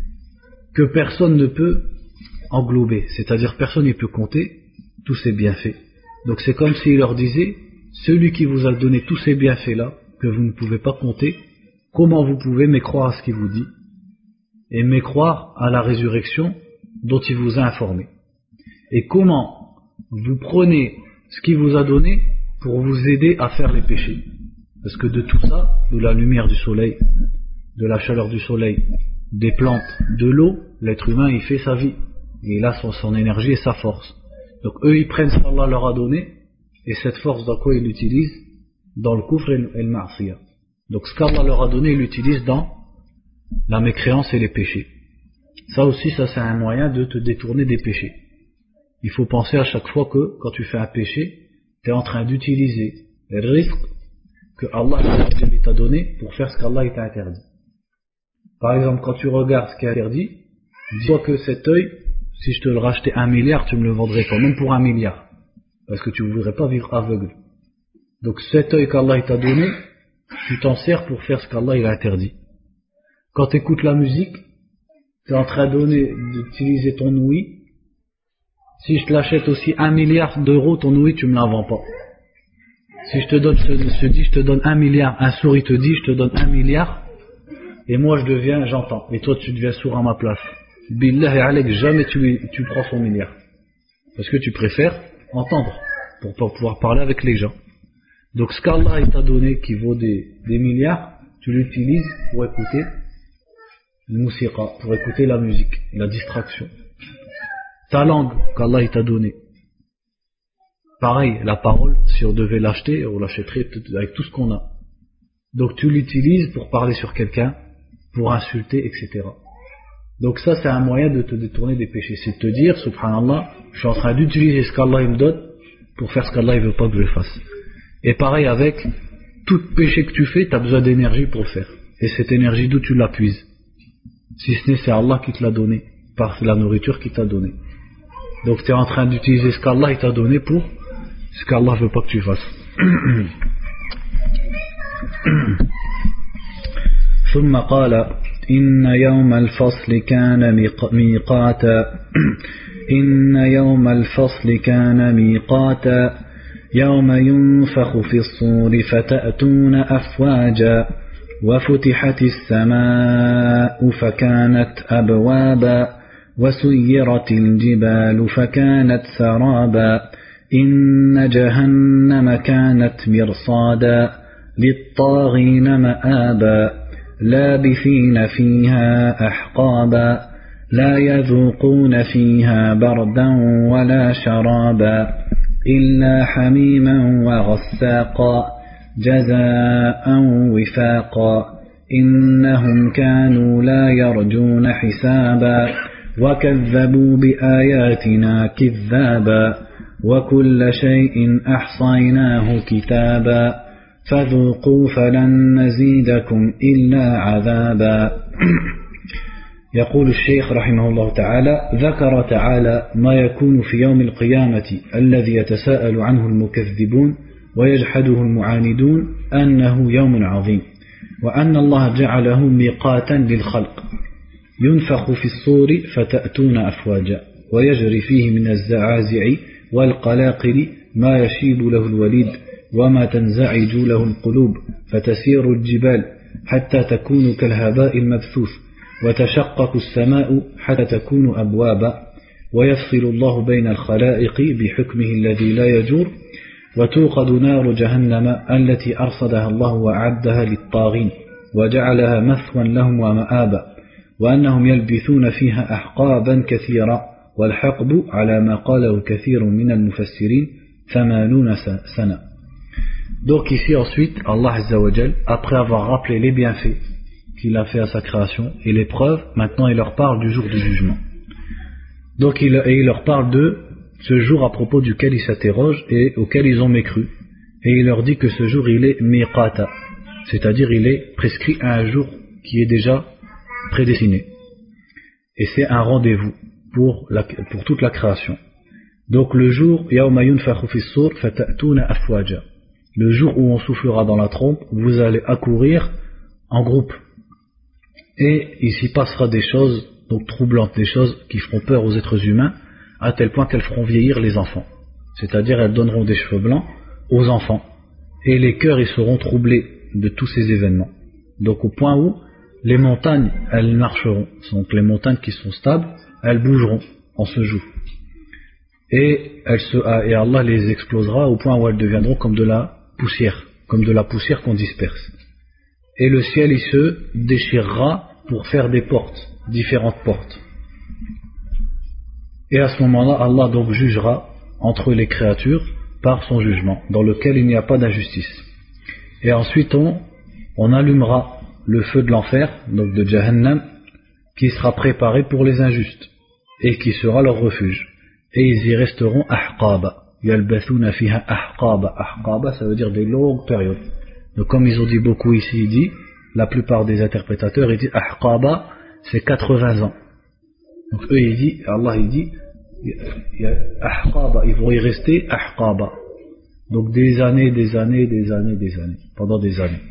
Speaker 1: que personne ne peut englober, c'est-à-dire personne ne peut compter tous ces bienfaits. Donc c'est comme s'il leur disait, celui qui vous a donné tous ces bienfaits-là, que vous ne pouvez pas compter, comment vous pouvez mécroire à ce qu'il vous dit et mécroire à la résurrection dont il vous a informé? Et comment vous prenez ce qu'il vous a donné pour vous aider à faire les péchés? Parce que de tout ça, de la lumière du soleil, de la chaleur du soleil, des plantes, de l'eau, l'être humain il fait sa vie. Et il a son, son énergie et sa force. Donc eux ils prennent ce qu'Allah leur a donné, et cette force dans quoi ils l'utilisent? Dans le kufr et le ma'asiyah. Donc ce qu'Allah leur a donné, ils l'utilisent dans la mécréance et les péchés. Ça aussi, ça c'est un moyen de te détourner des péchés. Il faut penser à chaque fois que quand tu fais un péché, tu es en train d'utiliser le risque que Allah t'a donné pour faire ce qu'Allah t'a interdit. Par exemple, quand tu regardes ce qui est interdit, dis-toi que cet œil, si je te le rachetais un milliard, tu me le vendrais quand même pour un milliard. Parce que tu ne voudrais pas vivre aveugle. Donc cet œil qu'Allah t'a donné, tu t'en sers pour faire ce qu'Allah il a interdit. Quand tu écoutes la musique, tu es en train de donner, d'utiliser ton ouïe. Si je te l'achète aussi un milliard d'euros, ton ouïe, tu ne me la vends pas. Si je te donne, je te, je te dis, je te donne un milliard, un sourd il te dit, je te donne un milliard, et moi je deviens, j'entends, et toi tu deviens sourd à ma place. Billah et alek, jamais tu, tu prends son milliard. Parce que tu préfères entendre, pour, pour pouvoir parler avec les gens. Donc ce qu'Allah t'a donné, qui vaut des, des milliards, tu l'utilises pour écouter le musiqa, pour écouter la musique, la distraction. Ta langue qu'Allah t'a donnée. Pareil, la parole, si on devait l'acheter, on l'achèterait avec tout ce qu'on a. Donc tu l'utilises pour parler sur quelqu'un, pour insulter, et cetera. Donc ça c'est un moyen de te détourner des péchés. C'est de te dire, subhanallah, je suis en train d'utiliser ce qu'Allah me donne pour faire ce qu'Allah ne veut pas que je fasse. Et pareil avec tout péché que tu fais, tu as besoin d'énergie pour le faire. Et cette énergie, d'où tu la puises? Si ce n'est, c'est Allah qui te l'a donné, par la nourriture qu'il t'a donnée. Donc tu es en train d'utiliser ce qu'Allah t'a donné pour ce qu'Allah ne veut pas que tu fasses. ثم قال إن يوم الفصل كان ميقاتا إن يوم الفصل كان ميقاتا يوم ينفخ في الصور فتأتون أفواجا وفتحت السماء فكانت أبوابا وسيرت الجبال فكانت سرابا إن جهنم كانت مرصادا للطاغين مآبا لابثين فيها أحقابا لا يذوقون فيها بردا ولا شرابا إلا حميما وغساقا جزاء وفاقا إنهم كانوا لا يرجون حسابا وكذبوا بآياتنا كذابا وكل شيء أحصيناه كتابا فذوقوا فلن نزيدكم إلا عذابا. يقول الشيخ رحمه الله تعالى: ذكر تعالى ما يكون في يوم القيامة الذي يتساءل عنه المكذبون ويجحده المعاندون أنه يوم عظيم، وأن الله جعله ميقاتا للخلق ينفخ في الصور فتأتون أفواجا ويجري فيه من الزعازع والقلاقل ما يشيب له الوليد وما تنزعج له القلوب فتسير الجبال حتى تكون كالهباء المبثوث وتشقق السماء حتى تكون أبوابا ويفصل الله بين الخلائق بحكمه الذي لا يجور وتوقد نار جهنم التي أرصدها الله وأعدها للطاغين وجعلها مثوى لهم ومآبا وأنهم يلبثون فيها أحقابا كثيرا والحقب على ما قاله كثير من المفسرين ثمانون سنة. Donc ici ensuite Allah Azza wa Jal, après avoir rappelé les bienfaits qu'il a fait à sa création et les preuves, maintenant il leur parle du jour du jugement. Donc il, et il leur parle de ce jour à propos duquel ils s'interrogent et auquel ils ont mécru. et il leur dit que ce jour il est miqata, c'est-à-dire il est prescrit à un jour qui est déjà prédestiné. Et c'est un rendez-vous pour, la, pour toute la création. Donc le jour yawma yunfakhu fis-sur fatatuna afwaja, le jour où on soufflera dans la trompe, vous allez accourir en groupe. Et il s'y passera des choses donc troublantes, des choses qui feront peur aux êtres humains, à tel point qu'elles feront vieillir les enfants. C'est-à-dire elles donneront des cheveux blancs aux enfants. Et les cœurs ils seront troublés de tous ces événements. Donc au point où les montagnes, elles marcheront. Donc les montagnes qui sont stables, elles bougeront en ce jour. Et, elles se, et Allah les explosera au point où elles deviendront comme de la poussière, comme de la poussière qu'on disperse. Et le ciel il se déchirera pour faire des portes, différentes portes. Et à ce moment-là, Allah donc jugera entre les créatures par son jugement, dans lequel il n'y a pas d'injustice. Et ensuite on, on allumera le feu de l'enfer, donc de Jahannam, qui sera préparé pour les injustes, et qui sera leur refuge. Et ils y resteront ahqaba. Yalbathuna fiha ahqaba. Ahqaba, ça veut dire des longues périodes. Donc comme ils ont dit beaucoup ici, il dit, la plupart des interprétateurs, ils disent ahqaba, c'est quatre-vingts ans. Donc eux, ils disent, Allah il dit, ahqaba, ils vont y rester ahqaba. Donc des années, des années, des années, des années, pendant des années.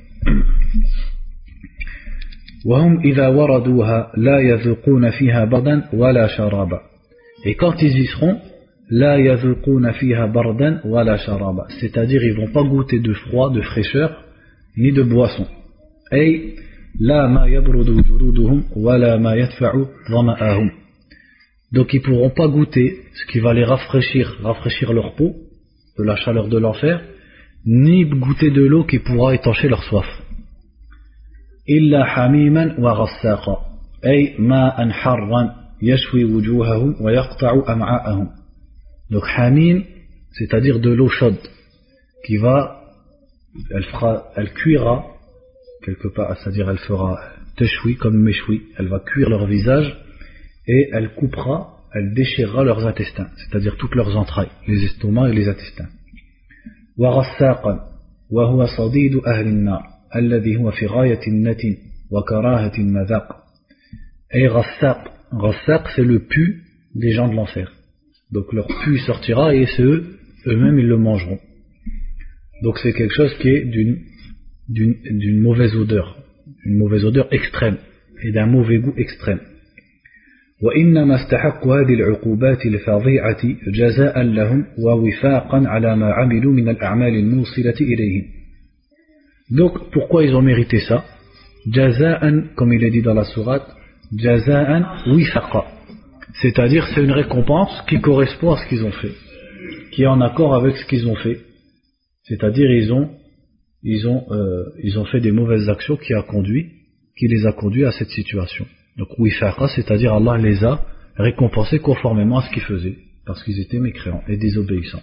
Speaker 1: وهم إذا وردوها لا يذوقون فيها بردا ولا شرابا. Et quand ils y seront, لا يذوقون فيها بردا ولا شرابا, c'est-à-dire ils vont pas goûter de froid, de fraîcheur, ni de boisson. أي لا ما يبرد جلودهم ولا ما يدفع ظمأهم. Donc ils pourront pas goûter ce qui va les rafraîchir, rafraîchir leur peau de la chaleur de l'enfer, ni goûter de l'eau qui pourra étancher leur soif. إلا حميما وغساقا أي ماء حرا يشوي وجوههم ويقطع أمعاءهم. Donc hamim, c'est-à-dire de l'eau chaude qui va, elle fera, elle cuira quelque part, c'est-à-dire elle fera teshwi comme meshwi, elle va cuire leur visage et elle coupera, elle déchirera leurs intestins, c'est-à-dire toutes leurs entrailles, les estomacs et les intestins. وغساقا وهو صديد أهل النار الذي هو في غاية النتن وكراهة المذاق. Et ghassaq, ghassaq c'est le pu des gens de l'enfer. Donc leur pu sortira et c'est eux, eux-mêmes ils le mangeront. Donc c'est quelque chose qui est d'une, d'une, d'une mauvaise odeur, une mauvaise odeur extrême et d'un mauvais goût extrême. وإنما استحقوا هذه العقوبات الفظيعة جزاء لهم ووفاقا على ما عملوا من الأعمال الموصلة إليهم. Donc pourquoi ils ont mérité ça? Jaza'an, comme il est dit dans la sourate, Jaza'an wifaqa, c'est-à-dire c'est une récompense qui correspond à ce qu'ils ont fait, qui est en accord avec ce qu'ils ont fait, c'est-à-dire ils ont ils ont euh, ils ont fait des mauvaises actions qui a conduit qui les a conduits à cette situation. Donc wifaqa, c'est-à-dire Allah les a récompensés conformément à ce qu'ils faisaient, parce qu'ils étaient mécréants et désobéissants.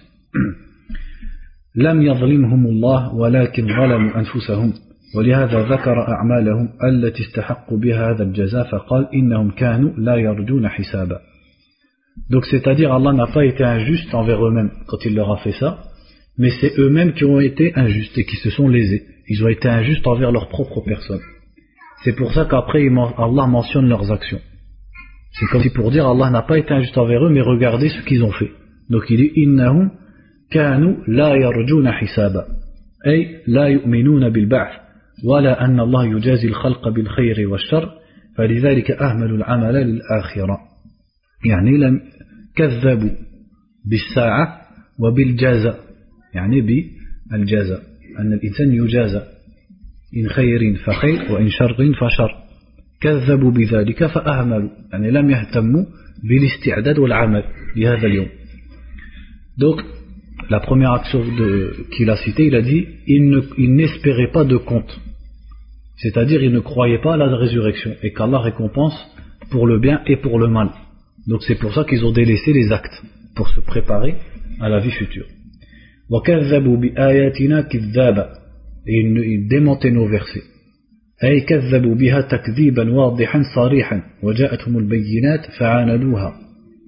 Speaker 1: لم يظلمهم الله ولكن ظلموا أنفسهم ولهذا ذكر أعمالهم التي استحقوا بها هذا الجزاء فقال إنهم كانوا لا يرجون حسابا. Donc c'est-à-dire Allah n'a pas été injuste envers eux-mêmes quand il leur a fait ça, mais c'est eux-mêmes qui ont été injustes et qui se sont lésés. Ils ont été injustes envers leur propre personne. C'est pour ça qu'après Allah mentionne leurs actions. C'est comme si pour dire Allah n'a pas été injuste envers eux, mais regardez ce qu'ils ont fait. Donc il dit إنهم كانوا لا يرجون حسابا أي لا يؤمنون بالبعث ولا أن الله يجازي الخلق بالخير والشر فلذلك أهملوا العمل للآخرة. يعني لم كذبوا بالساعة وبالجزاء، يعني بالجزاء أن الإنسان يجازى إن خير فخير وإن شر فشر، كذبوا بذلك فأهملوا، يعني لم يهتموا بالاستعداد والعمل لهذا اليوم. Donc la première action de, qu'il a citée, il a dit il, ne, il n'espérait pas de compte, c'est-à-dire il ne croyait pas à la résurrection et qu'Allah récompense pour le bien et pour le mal. Donc c'est pour ça qu'ils ont délaissé les actes pour se préparer à la vie future. وَكَذَّبُوا بِآيَاتِنَا كِذَّابًا, et ils, ils démentaient nos versets. أي كذبوا بها تكذيبا واضحا صريحا وجاءتهم البينات فعاندوها.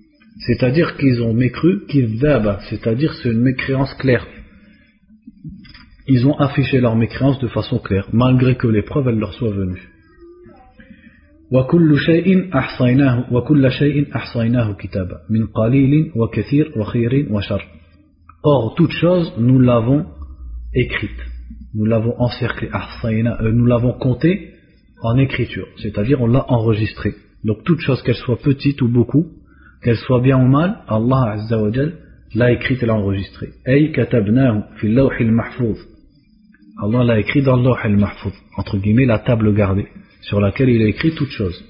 Speaker 1: C'est-à-dire qu'ils ont mécru, kidhaba, c'est-à-dire c'est une mécréance claire. ils ont affiché leur mécréance de façon claire, malgré que les preuves elles leur soient venues. وكل شيء أحصيناه وكل شيء أحصيناه كتابا من قليل وكثير وخير وشر. Or toute chose nous l'avons écrite, nous l'avons encerclée, nous l'avons comptée en écriture, c'est-à-dire on l'a enregistrée. Donc toute chose, qu'elle soit petite ou beaucoup, qu'elle soit bien ou mal, Allah Azza wa Jal l'a écrite et l'a enregistrée. Ay katabnahu fi al-lawh al-mahfouz. Allah l'a écrit dans le lawh al-mahfouz, entre guillemets la table gardée, sur laquelle il a écrit toutes choses.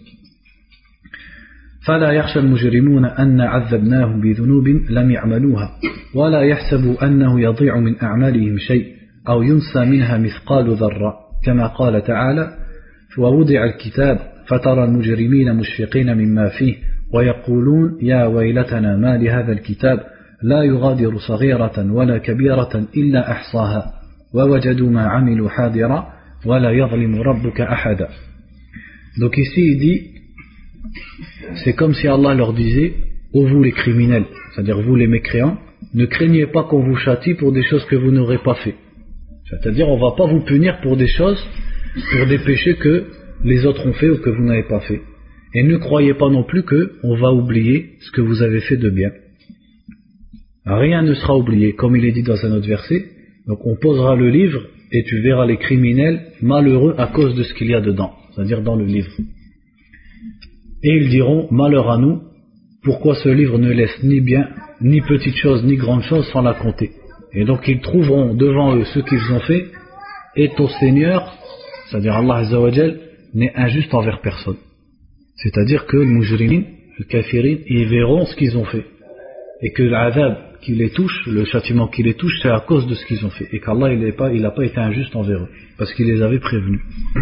Speaker 1: فلا يخشى المجرمون أن عذبناهم بذنوب لم يعملوها ولا يحسبوا أنه يضيع من أعمالهم شيء أو ينسى منها مثقال ذرة كما قال تعالى ووضع الكتاب فترى المجرمين مشفقين مما فيه ويقولون يا ويلتنا ما لهذا الكتاب لا يغادر صغيرة ولا كبيرة إلا أحصاها ووجدوا ما عملوا حاضرا ولا يظلم ربك أحدا. Donc ici il dit, c'est comme si Allah leur disait, ô vous les criminels, c'est-à-dire vous les mécréants, ne craignez pas qu'on vous châtie pour des choses que vous n'aurez pas fait. C'est-à-dire on ne va pas vous punir pour des choses, pour des péchés que les autres ont fait ou que vous n'avez pas fait. Et ne croyez pas non plus qu'on va oublier ce que vous avez fait de bien. Rien ne sera oublié, comme il est dit dans un autre verset. Donc on posera le livre et tu verras les criminels malheureux à cause de ce qu'il y a dedans, c'est-à-dire dans le livre. Et ils diront, malheur à nous, pourquoi ce livre ne laisse ni bien, ni petite chose, ni grande chose sans la compter. Et donc ils trouveront devant eux ce qu'ils ont fait, et ton Seigneur, c'est-à-dire Allah Azza wa Jal, n'est injuste envers personne. C'est-à-dire que les mujrimin, les kafirin, ils verront ce qu'ils ont fait. Et que l'adab qui les touche, le châtiment qui les touche, c'est à cause de ce qu'ils ont fait. Et qu'Allah, il n'a pas, pas été injuste envers eux, parce qu'il les avait prévenus.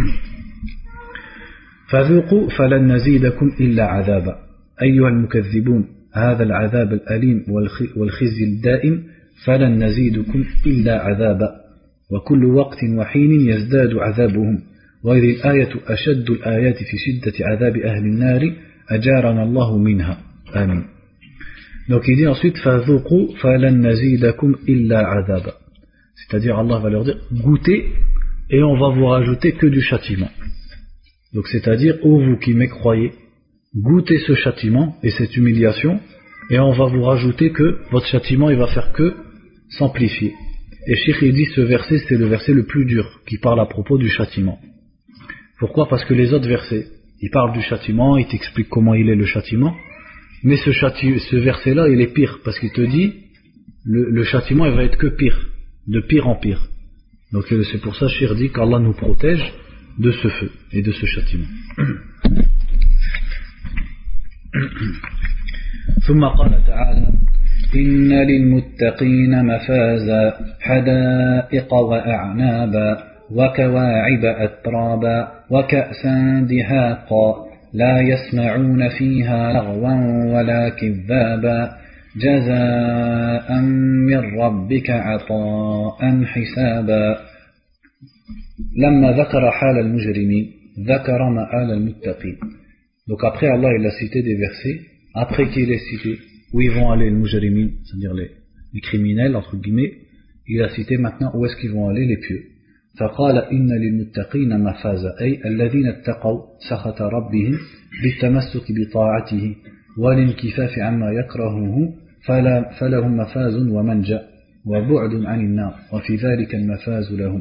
Speaker 1: فذوقوا فلن نزيدكم إلا عذابا أيها المكذبون هذا العذاب الأليم والخزي الدائم فلن نزيدكم إلا عذابا وكل وقت وحين يزداد عذابهم وهذه الآية أشد الآيات في شدة عذاب أهل النار أجارنا الله منها آمين. Donc il dit ensuite فذوقوا فلن نزيدكم إلا عذابا, c'est-à-dire Allah va leur dire goûtez et on va vous rajouter que du châtiment. Donc c'est-à-dire, ô vous qui mécroyez, goûtez ce châtiment et cette humiliation, et on va vous rajouter que votre châtiment il va faire que s'amplifier. Et Cheikh il dit ce verset c'est le verset le plus dur qui parle à propos du châtiment. Pourquoi? Parce que les autres versets, ils parlent du châtiment, ils t'expliquent comment il est le châtiment, mais ce, châti, ce verset là il est pire, parce qu'il te dit le, le châtiment il va être que pire, de pire en pire. Donc c'est pour ça Cheikh dit qu'Allah nous protège de ce feu et de ce châtiment. ثم قال تعالى إن للمتقين مفازا حدائق وأعنابا وكواعب أترابا وكأسا دهاقا لا يسمعون فيها لغوا ولا كذابا جزاء من ربك عطاء حسابا لما ذكر حال المجرمين ذكر مآل المتقين. Donc après Allah il a cité des versets, après qu'il ait cité où ils vont aller les mujrimin, c'est-à-dire les, les criminels entre guillemets, il a cité maintenant où est-ce qu'ils vont aller les pieux. فقال إن للمتقين مفازا أي الذين اتقوا سخط ربهم بالتمسك بطاعته والانكفاف عما يكرهه فلا فلهم مفاز ومنجأ وبعد عن النار وفي ذلك المفاز لهم.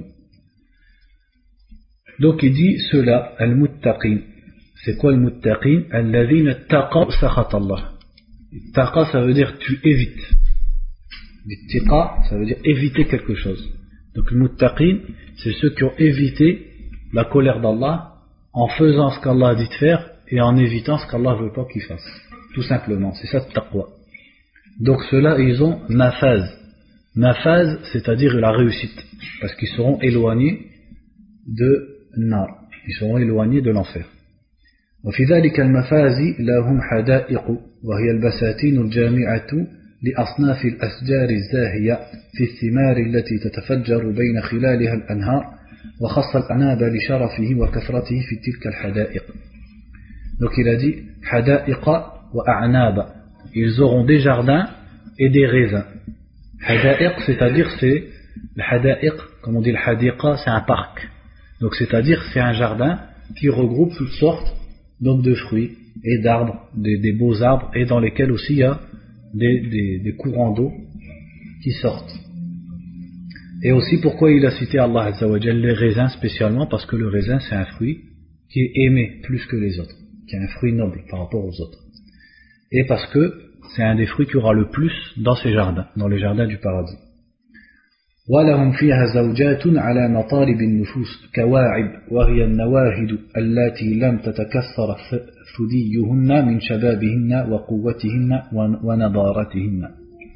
Speaker 1: Donc il dit cela, al-muttaqin. C'est quoi al-muttaqin? Alladhina taqaw sakhat Allah. Taqa ça veut dire tu évites. Tiqa ça veut dire éviter quelque chose. Donc le muttaqin c'est ceux qui ont évité la colère d'Allah en faisant ce qu'Allah a dit de faire et en évitant ce qu'Allah veut pas qu'ils fassent. Tout simplement, c'est ça le taqwa. Donc ceux-là ils ont nafaz. Nafaz c'est-à-dire la réussite. Parce qu'ils seront éloignés de النار, ils seront éloignés de l'enfer. وفي ذلك المفازي لهم حدائق وهي البساتين الجامعة لأصناف الأشجار الزاهية في الثمار التي تتفجر بين خلالها الأنهار وخص الأعناب لشرفه وكثرته في تلك الحدائق. Donc il a dit حدائق وأعناب, ils auront des jardins et des raisins. حدائق c'est-à-dire c'est Le hada'iq, comme on dit le hadiqa, c'est un parc. Donc c'est-à-dire c'est un jardin qui regroupe toutes sortes donc, de fruits et d'arbres, des, des beaux arbres, et dans lesquels aussi il y a des, des, des courants d'eau qui sortent. Et aussi pourquoi il a cité Allah Azza wa Jal les raisins spécialement, parce que le raisin c'est un fruit qui est aimé plus que les autres, qui est un fruit noble par rapport aux autres. Et parce que c'est un des fruits qui aura le plus dans ces jardins, dans les jardins du paradis. وَلَهُمْ فِيهَا زَوْجَاتٌ عَلَى مَطَالِبِ النُّفُوسِ كَوَاعِبْ وَهِيَ النَّوَاهِدُ التي لم تتكسر ثديهن من شبابهن وقوتهن ونضارتهن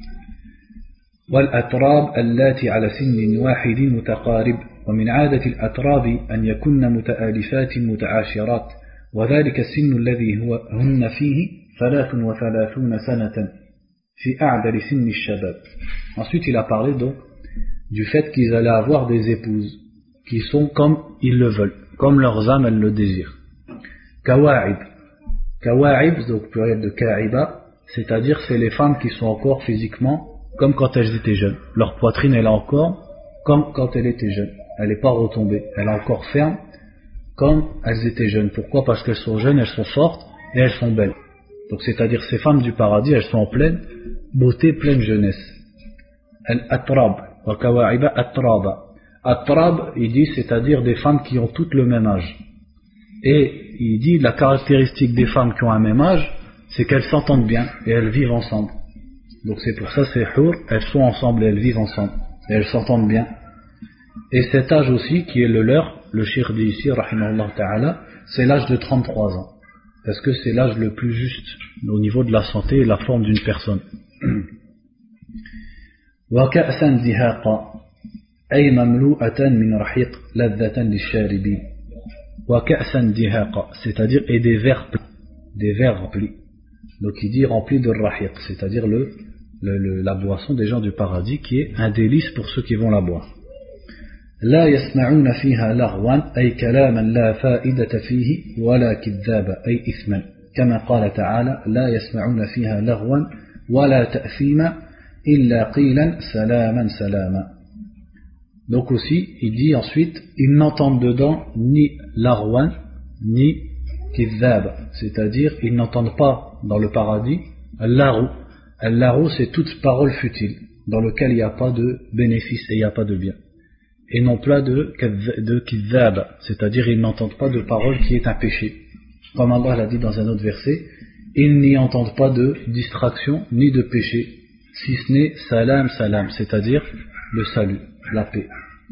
Speaker 1: والأتراب اللاتي على سن واحد متقارب ومن عادة الأتراب أن يكن متآلفات متعاشرات وذلك السن الذي هو هن فيه ثلاث وثلاثون سنة في أعدل سن الشباب. Ensuite il a parlé donc du fait qu'ils allaient avoir des épouses qui sont comme ils le veulent, comme leurs âmes elles le désirent. Kawa'ib. Kawa'ib, donc pluriel de ka'iba, c'est-à-dire c'est les femmes qui sont encore physiquement comme quand elles étaient jeunes. Leur poitrine elle est encore comme quand elle était jeune. Elle n'est pas retombée, elle est encore ferme comme elles étaient jeunes. Pourquoi? Parce qu'elles sont jeunes, elles sont fortes et elles sont belles. Donc c'est-à-dire ces femmes du paradis, elles sont en pleine beauté, pleine jeunesse. Al-atrab, wa kawa'iba atraba. Atrab, il dit, c'est-à-dire des femmes qui ont toutes le même âge. Et il dit, la caractéristique des femmes qui ont un même âge, c'est qu'elles s'entendent bien et elles vivent ensemble. Donc c'est pour ça, c'est hur, elles sont ensemble et elles vivent ensemble. Et elles s'entendent bien. Et cet âge aussi, qui est le leur, le cheikh dit ici, rahimahullah ta'ala, c'est l'âge de trente-trois ans. Parce que c'est l'âge le plus juste au niveau de la santé et la forme d'une personne. وكأسا دهاقا أي مملوءة من رحيق لذة للشاربين وكأسا دهاقا c'est-à-dire et des verres des verres remplis. Donc il dit remplis de rahiq, c'est-à-dire le, le, le, la boisson des gens du paradis qui est un délice pour ceux qui vont la boire. لا يسمعون فيها لغوا أي كلاما لا فائدة فيه ولا كذابا أي إثما كما قال تعالى لا يسمعون فيها لغوا ولا تأثيما إلا قيلا سلاما سلاما. Donc aussi il dit ensuite ils n'entendent dedans ni larwan ni kidhab, c'est-à-dire ils n'entendent pas dans le paradis al-larou. Al-larou c'est toute parole futile dans lequel il n'y a pas de bénéfice et il n'y a pas de bien. Et non pas de, de kidhab, c'est-à-dire ils n'entendent pas de parole qui est un péché. Comme Allah l'a dit dans un autre verset, ils n'y entendent pas de distraction ni de péché, si ce n'est salam salam, c'est-à-dire le salut, la paix.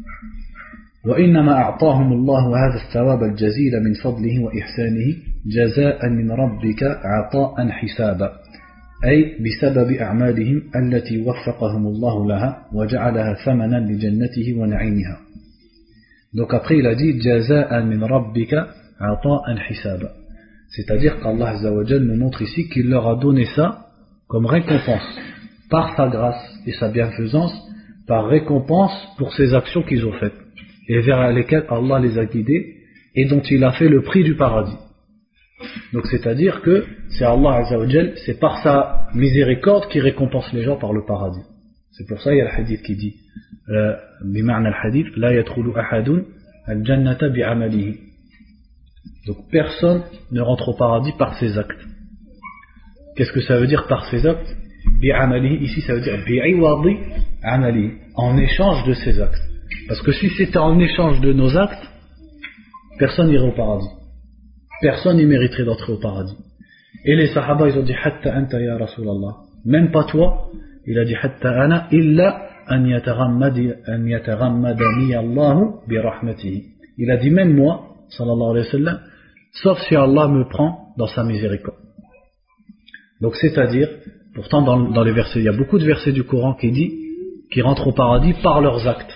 Speaker 1: وإنما أعطاهم الله هذا الثواب الجزيل من فضله وإحسانه جزاء من ربك عطاء حسابا أي بسبب أعمالهم التي وفقهم الله لها وجعلها ثمنا لجنته ونعيمها. Donc après il a dit جزاء من ربك عطاء حسابا, c'est-à-dire qu'Allah Azza wa Jal nous montre ici qu'il leur a donné ça comme récompense par sa grâce et sa bienfaisance, par récompense pour ces actions qu'ils ont faites et vers lesquelles Allah les a guidés et dont il a fait le prix du paradis. Donc c'est-à-dire que c'est Allah Azza wa Jal, c'est par sa miséricorde qui récompense les gens par le paradis. C'est pour ça il y a le hadith qui dit بمعنى الحديث لا يدخل أحد الجنة بعمله. Donc personne ne rentre au paradis par ses actes. Qu'est-ce que ça veut dire par ses actes? Bi'amalihi, ici ça veut dire bi'iwadi amalihi, en échange de ses actes. Parce que si c'était en échange de nos actes, personne n'irait au paradis. Personne n'y mériterait d'entrer au paradis. Et les sahaba ils ont dit hatta anta ya Rasulallah, même pas toi. Il a dit hatta ana illa an yataghammadi an yataghammadani Allahu bi rahmatihi. Il a dit même moi sallallahu alayhi wa sallam, sauf si Allah me prend dans sa miséricorde. Donc c'est-à-dire, pourtant dans, dans les versets, il y a beaucoup de versets du Coran qui dit qu'ils rentrent au paradis par leurs actes.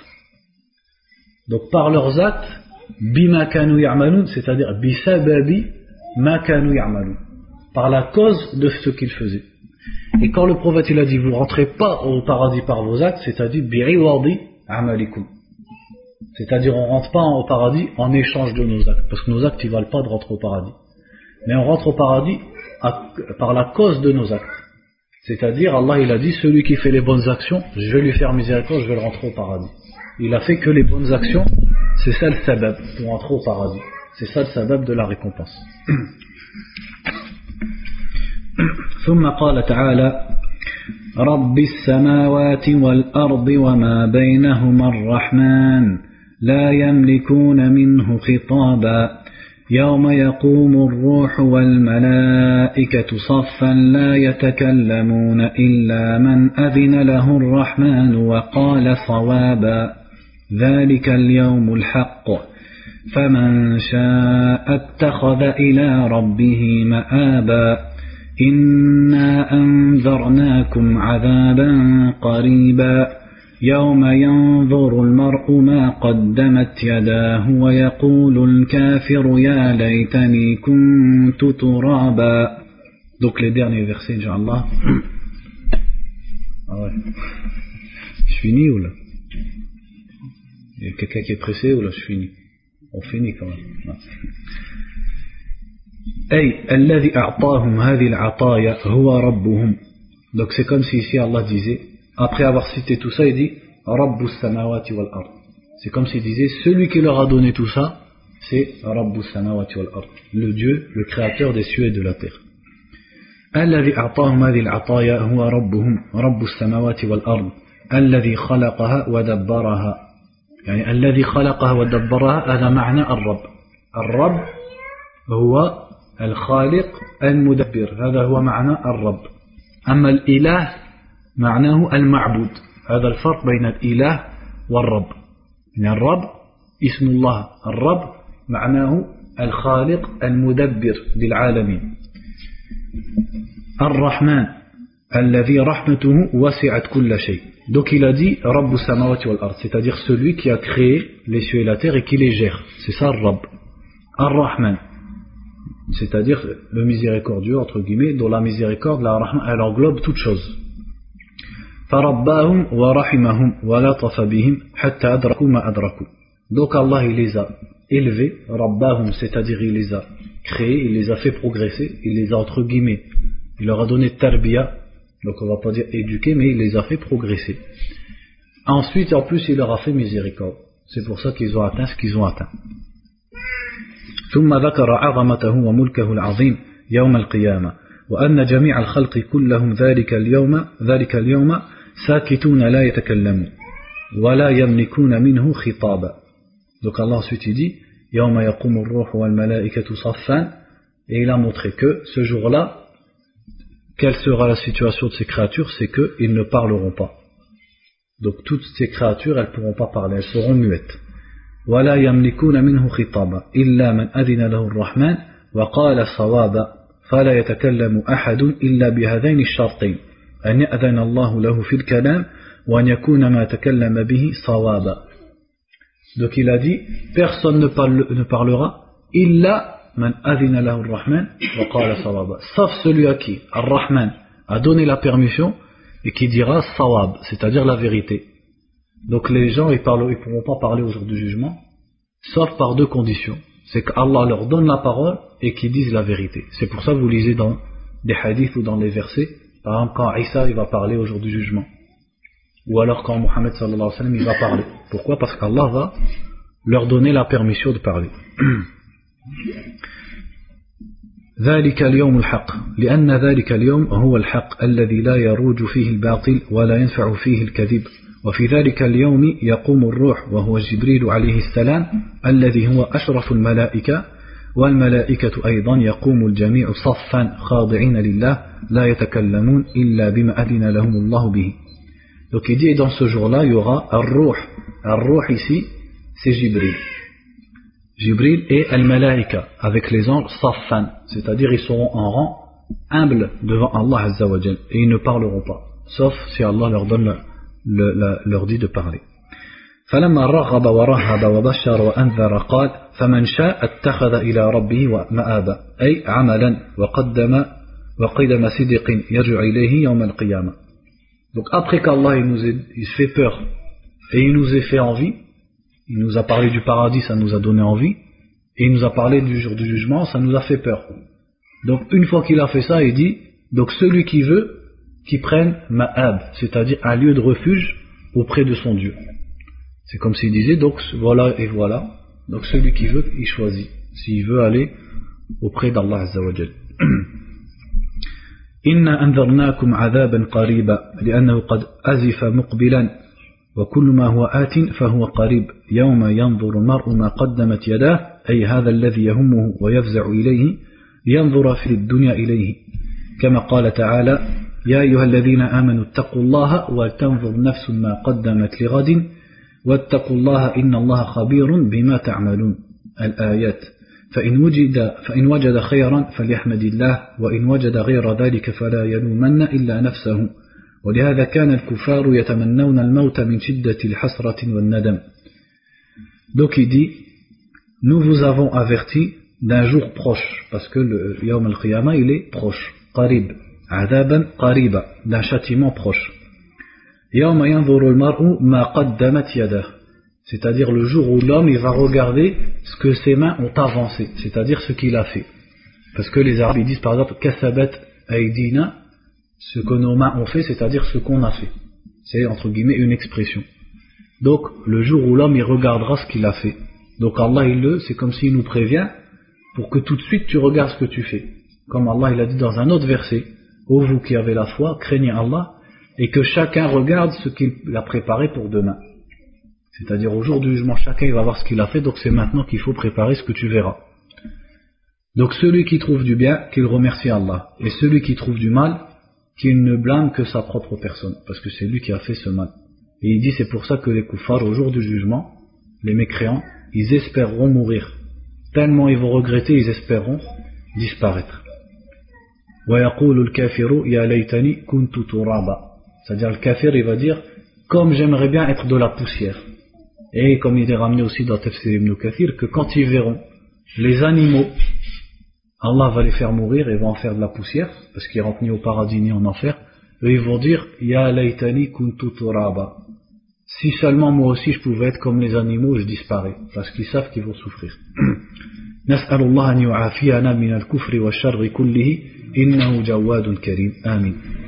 Speaker 1: Donc par leurs actes, bima kanu ya'malun, c'est-à-dire bisababi ma kanu ya'malun, par la cause de ce qu'ils faisaient. Et quand le prophète il a dit vous rentrez pas au paradis par vos actes, c'est-à-dire bi'iwadi amalikum, c'est-à-dire on rentre pas au paradis en échange de nos actes, parce que nos actes ils valent pas de rentrer au paradis, mais on rentre au paradis à, par la cause de nos actes. C'est-à-dire Allah il a dit celui qui fait les bonnes actions, je vais lui faire miséricorde, je vais le rentrer au paradis. il a fait que les bonnes actions, c'est ça le sabab pour entrer au paradis. C'est ça le sabab de la récompense. ثم قال تعالى رب السماوات والأرض وما بينهما الرحمن لا يملكون منه خطابا يوم يقوم الروح والملائكة صفا لا يتكلمون إلا من أذن له الرحمن وقال صوابا ذلك اليوم الحق فمن شاء اتخذ إلى ربه مآبا إنا أنذرناكم عذابا قريبا يوم ينظر المرء ما قدمت يداه ويقول الكافر يا ليتني كنت ترابا. Donc les derniers versets, Inch'Allah. Ah ouais. Je finis ou là? Il y a quelqu'un qui est pressé ou là je finis? On finit quand même. أي الذي أعطاهم هذه العطايا هو ربهم. Donc c'est comme si ici Allah disait, après avoir cité tout ça, il dit Rabbus samawati wal ard. C'est comme s'il disait, celui qui leur a donné tout ça, c'est Rabbus samawati wal ard, le Dieu, le créateur des cieux et de la terre. الذي أعطاهم هذه العطايا هو ربهم رب السماوات والأرض الذي خلقها ودبرها. يعني الذي خلقها ودبرها هذا معنى الرب. الرب هو الخالق المدبر، هذا هو معنى الرب. أما الإله معناه المعبود. هذا الفرق بين الإله والرب. يعني الرب اسم الله، الرب معناه الخالق المدبر للعالمين. الرحمن الذي رحمته وسعت كل شيء. Donc il a dit Rabbu samawati wal ard, c'est-à-dire celui qui a créé les cieux et la terre et qui les gère. C'est ça le Rabb. Ar-Rahman, c'est-à-dire le miséricordieux entre guillemets, dont la miséricorde, la rahma, elle englobe toutes choses. فَرَبَّاهُمْ وَرَحِمَهُمْ وَلَطَفَ بِهِمْ حَتَّى أَدْرَكُوا مَا أَدْرَكُوا. Donc Allah il les a élevés, Rabbahum, c'est-à-dire il les a créés, il les a fait progresser, il les a entre guillemets, il leur a donné tarbiya, donc on va pas dire éduquer, mais il les a fait progresser. Ensuite, en plus, il leur a fait miséricorde. C'est pour ça qu'ils ont atteint ce qu'ils ont atteint. ثم ذكر عظمته وملكه العظيم يوم القيامة وأن جميع الخلق كلهم ذلك اليوم ذلك اليوم ساكتون لا يتكلمون ولا يملكون منه خطابا. Donc Allah ensuite il dit يوم يقوم الروح والملائكة صفا, et il a montré que ce jour-là, quelle sera la situation de ces créatures, c'est qu'ils ne parleront pas. Donc toutes ces créatures, elles ne pourront pas parler, elles seront muettes. ولا يملكون منه خطابا إلا من أذن له الرحمن وقال صوابا فلا يتكلم أحد إلا بهذين الشرطين أن يأذن الله له في الكلام وأن يكون ما تكلم به صوابا. Donc il a dit personne ne, parle, ne parlera إلا من أذن له الرحمن وقال صوابا, sauf celui à qui Ar-Rahman a donné la permission et qui dira sawab, c'est-à-dire la vérité. Donc les gens ils ne ils pourront pas parler au jour du jugement, sauf par deux conditions. C'est qu'Allah leur donne la parole et qu'ils disent la vérité. C'est pour ça que vous lisez dans des hadiths ou dans les versets, par exemple quand Isa il va parler au jour du jugement, ou alors quand Mohammed sallallahu alayhi wa sallam il va parler. Pourquoi? Parce qu'Allah va leur donner la permission de parler. ذلك اليوم الحق لأن ذلك اليوم هو الحق الذي لا يروج فيه الباطل ولا ينفع فيه الكذب. وفي ذلك اليوم يقوم الروح وهو جبريل عليه السلام الذي هو أشرف الملائكة والملائكة أيضا يقوم الجميع صفا خاضعين لله لا يتكلمون إلا بما أذن لهم الله به. Donc il dit et dans ce jour-là il y aura Ar-Ruh. Ar-Ruh ici c'est Jibril. Jibril et Al-Malaika avec les anges saffan, c'est-à-dire ils seront en rang humble devant Allah Azza wa Jal et ils ne parleront pas, sauf si Allah leur donne le Le, le, leur dit de parler. فلما رغب ورهب وبشر وأنذر قال فمن شاء اتخذ إلى ربه مآبا أي عملا وقدم وقدم صدق يرجع إليه يوم القيامة. Donc après qu'Allah il nous ait, il fait peur et il nous ait fait envie, il nous a parlé du paradis, ça nous a donné envie, et il nous a parlé du jour du jugement, ça nous a fait peur. Donc une fois qu'il a fait ça, il dit donc celui qui veut qui prennent ma'ab, c'est-à-dire un lieu de refuge auprès de son Dieu. C'est comme s'il disait, donc voilà et voilà. Donc celui qui veut, il choisit. S'il veut aller auprès d'Allah Azza wa Jal. إنا أنذرناكم عذابا قريبا لأنه قد أزف مقبلا وكل ما هو آت فهو قريب يوم ينظر المرء ما قدمت يداه أي هذا الذي يهمه ويفزع إليه ينظر في الدنيا إليه كما قال تعالى يا أيها الذين آمنوا اتقوا الله ولتنظر نفس ما قدمت لغد واتقوا الله إن الله خبير بما تعملون الآيات فإن وجد, فإن وجد خيرا فليحمد الله وإن وجد غير ذلك فلا يلومن إلا نفسه ولهذا كان الكفار يتمنون الموت من شدة الحسرة والندم. Donc il dit, nous vous avons averti d'un jour proche, parce que le Yawm al-Qiyamah il est proche, qarib, adaban qariba, d'un châtiment proche. Yawma yanzuru al-mar'u ma qaddamat yadah, c'est-à-dire le jour où l'homme il va regarder ce que ses mains ont avancé, c'est-à-dire ce qu'il a fait. Parce que les Arabes ils disent par exemple kasabat aydina, ce que nos mains ont fait, c'est-à-dire ce qu'on a fait. C'est entre guillemets une expression. Donc le jour où l'homme il regardera ce qu'il a fait. Donc Allah il le, c'est comme s'il nous prévient pour que tout de suite tu regardes ce que tu fais. Comme Allah il a dit dans un autre verset, ô vous qui avez la foi, craignez Allah et que chacun regarde ce qu'il a préparé pour demain. C'est-à-dire au jour du jugement, chacun il va voir ce qu'il a fait, donc c'est maintenant qu'il faut préparer ce que tu verras. Donc celui qui trouve du bien, qu'il remercie Allah, et celui qui trouve du mal, qu'il ne blâme que sa propre personne, parce que c'est lui qui a fait ce mal. Et il dit c'est pour ça que les kuffars au jour du jugement, les mécréants, ils espéreront mourir. Tellement ils vont regretter, ils espéreront disparaître. وَيَقُولُ الْكَافِرُ يَا لَيْتَنِي كُنْتُ تُرَابًا. C'est-à-dire le kafir il va dire comme j'aimerais bien être de la poussière. Et comme il est ramené aussi dans Tafsir Ibn Kathir, que quand ils verront les animaux, Allah va les faire mourir et va en faire de la poussière, parce qu'ils rentrent ni au paradis ni en enfer, et ils vont dire Ya laytani kuntu turaba. Si seulement moi aussi je pouvais être comme les animaux, je disparais, parce qu'ils savent qu'ils vont souffrir. Nas'alullah an yu'afiyana min al-kufri wa sharri kullihi innahu jawadun karim. Amin.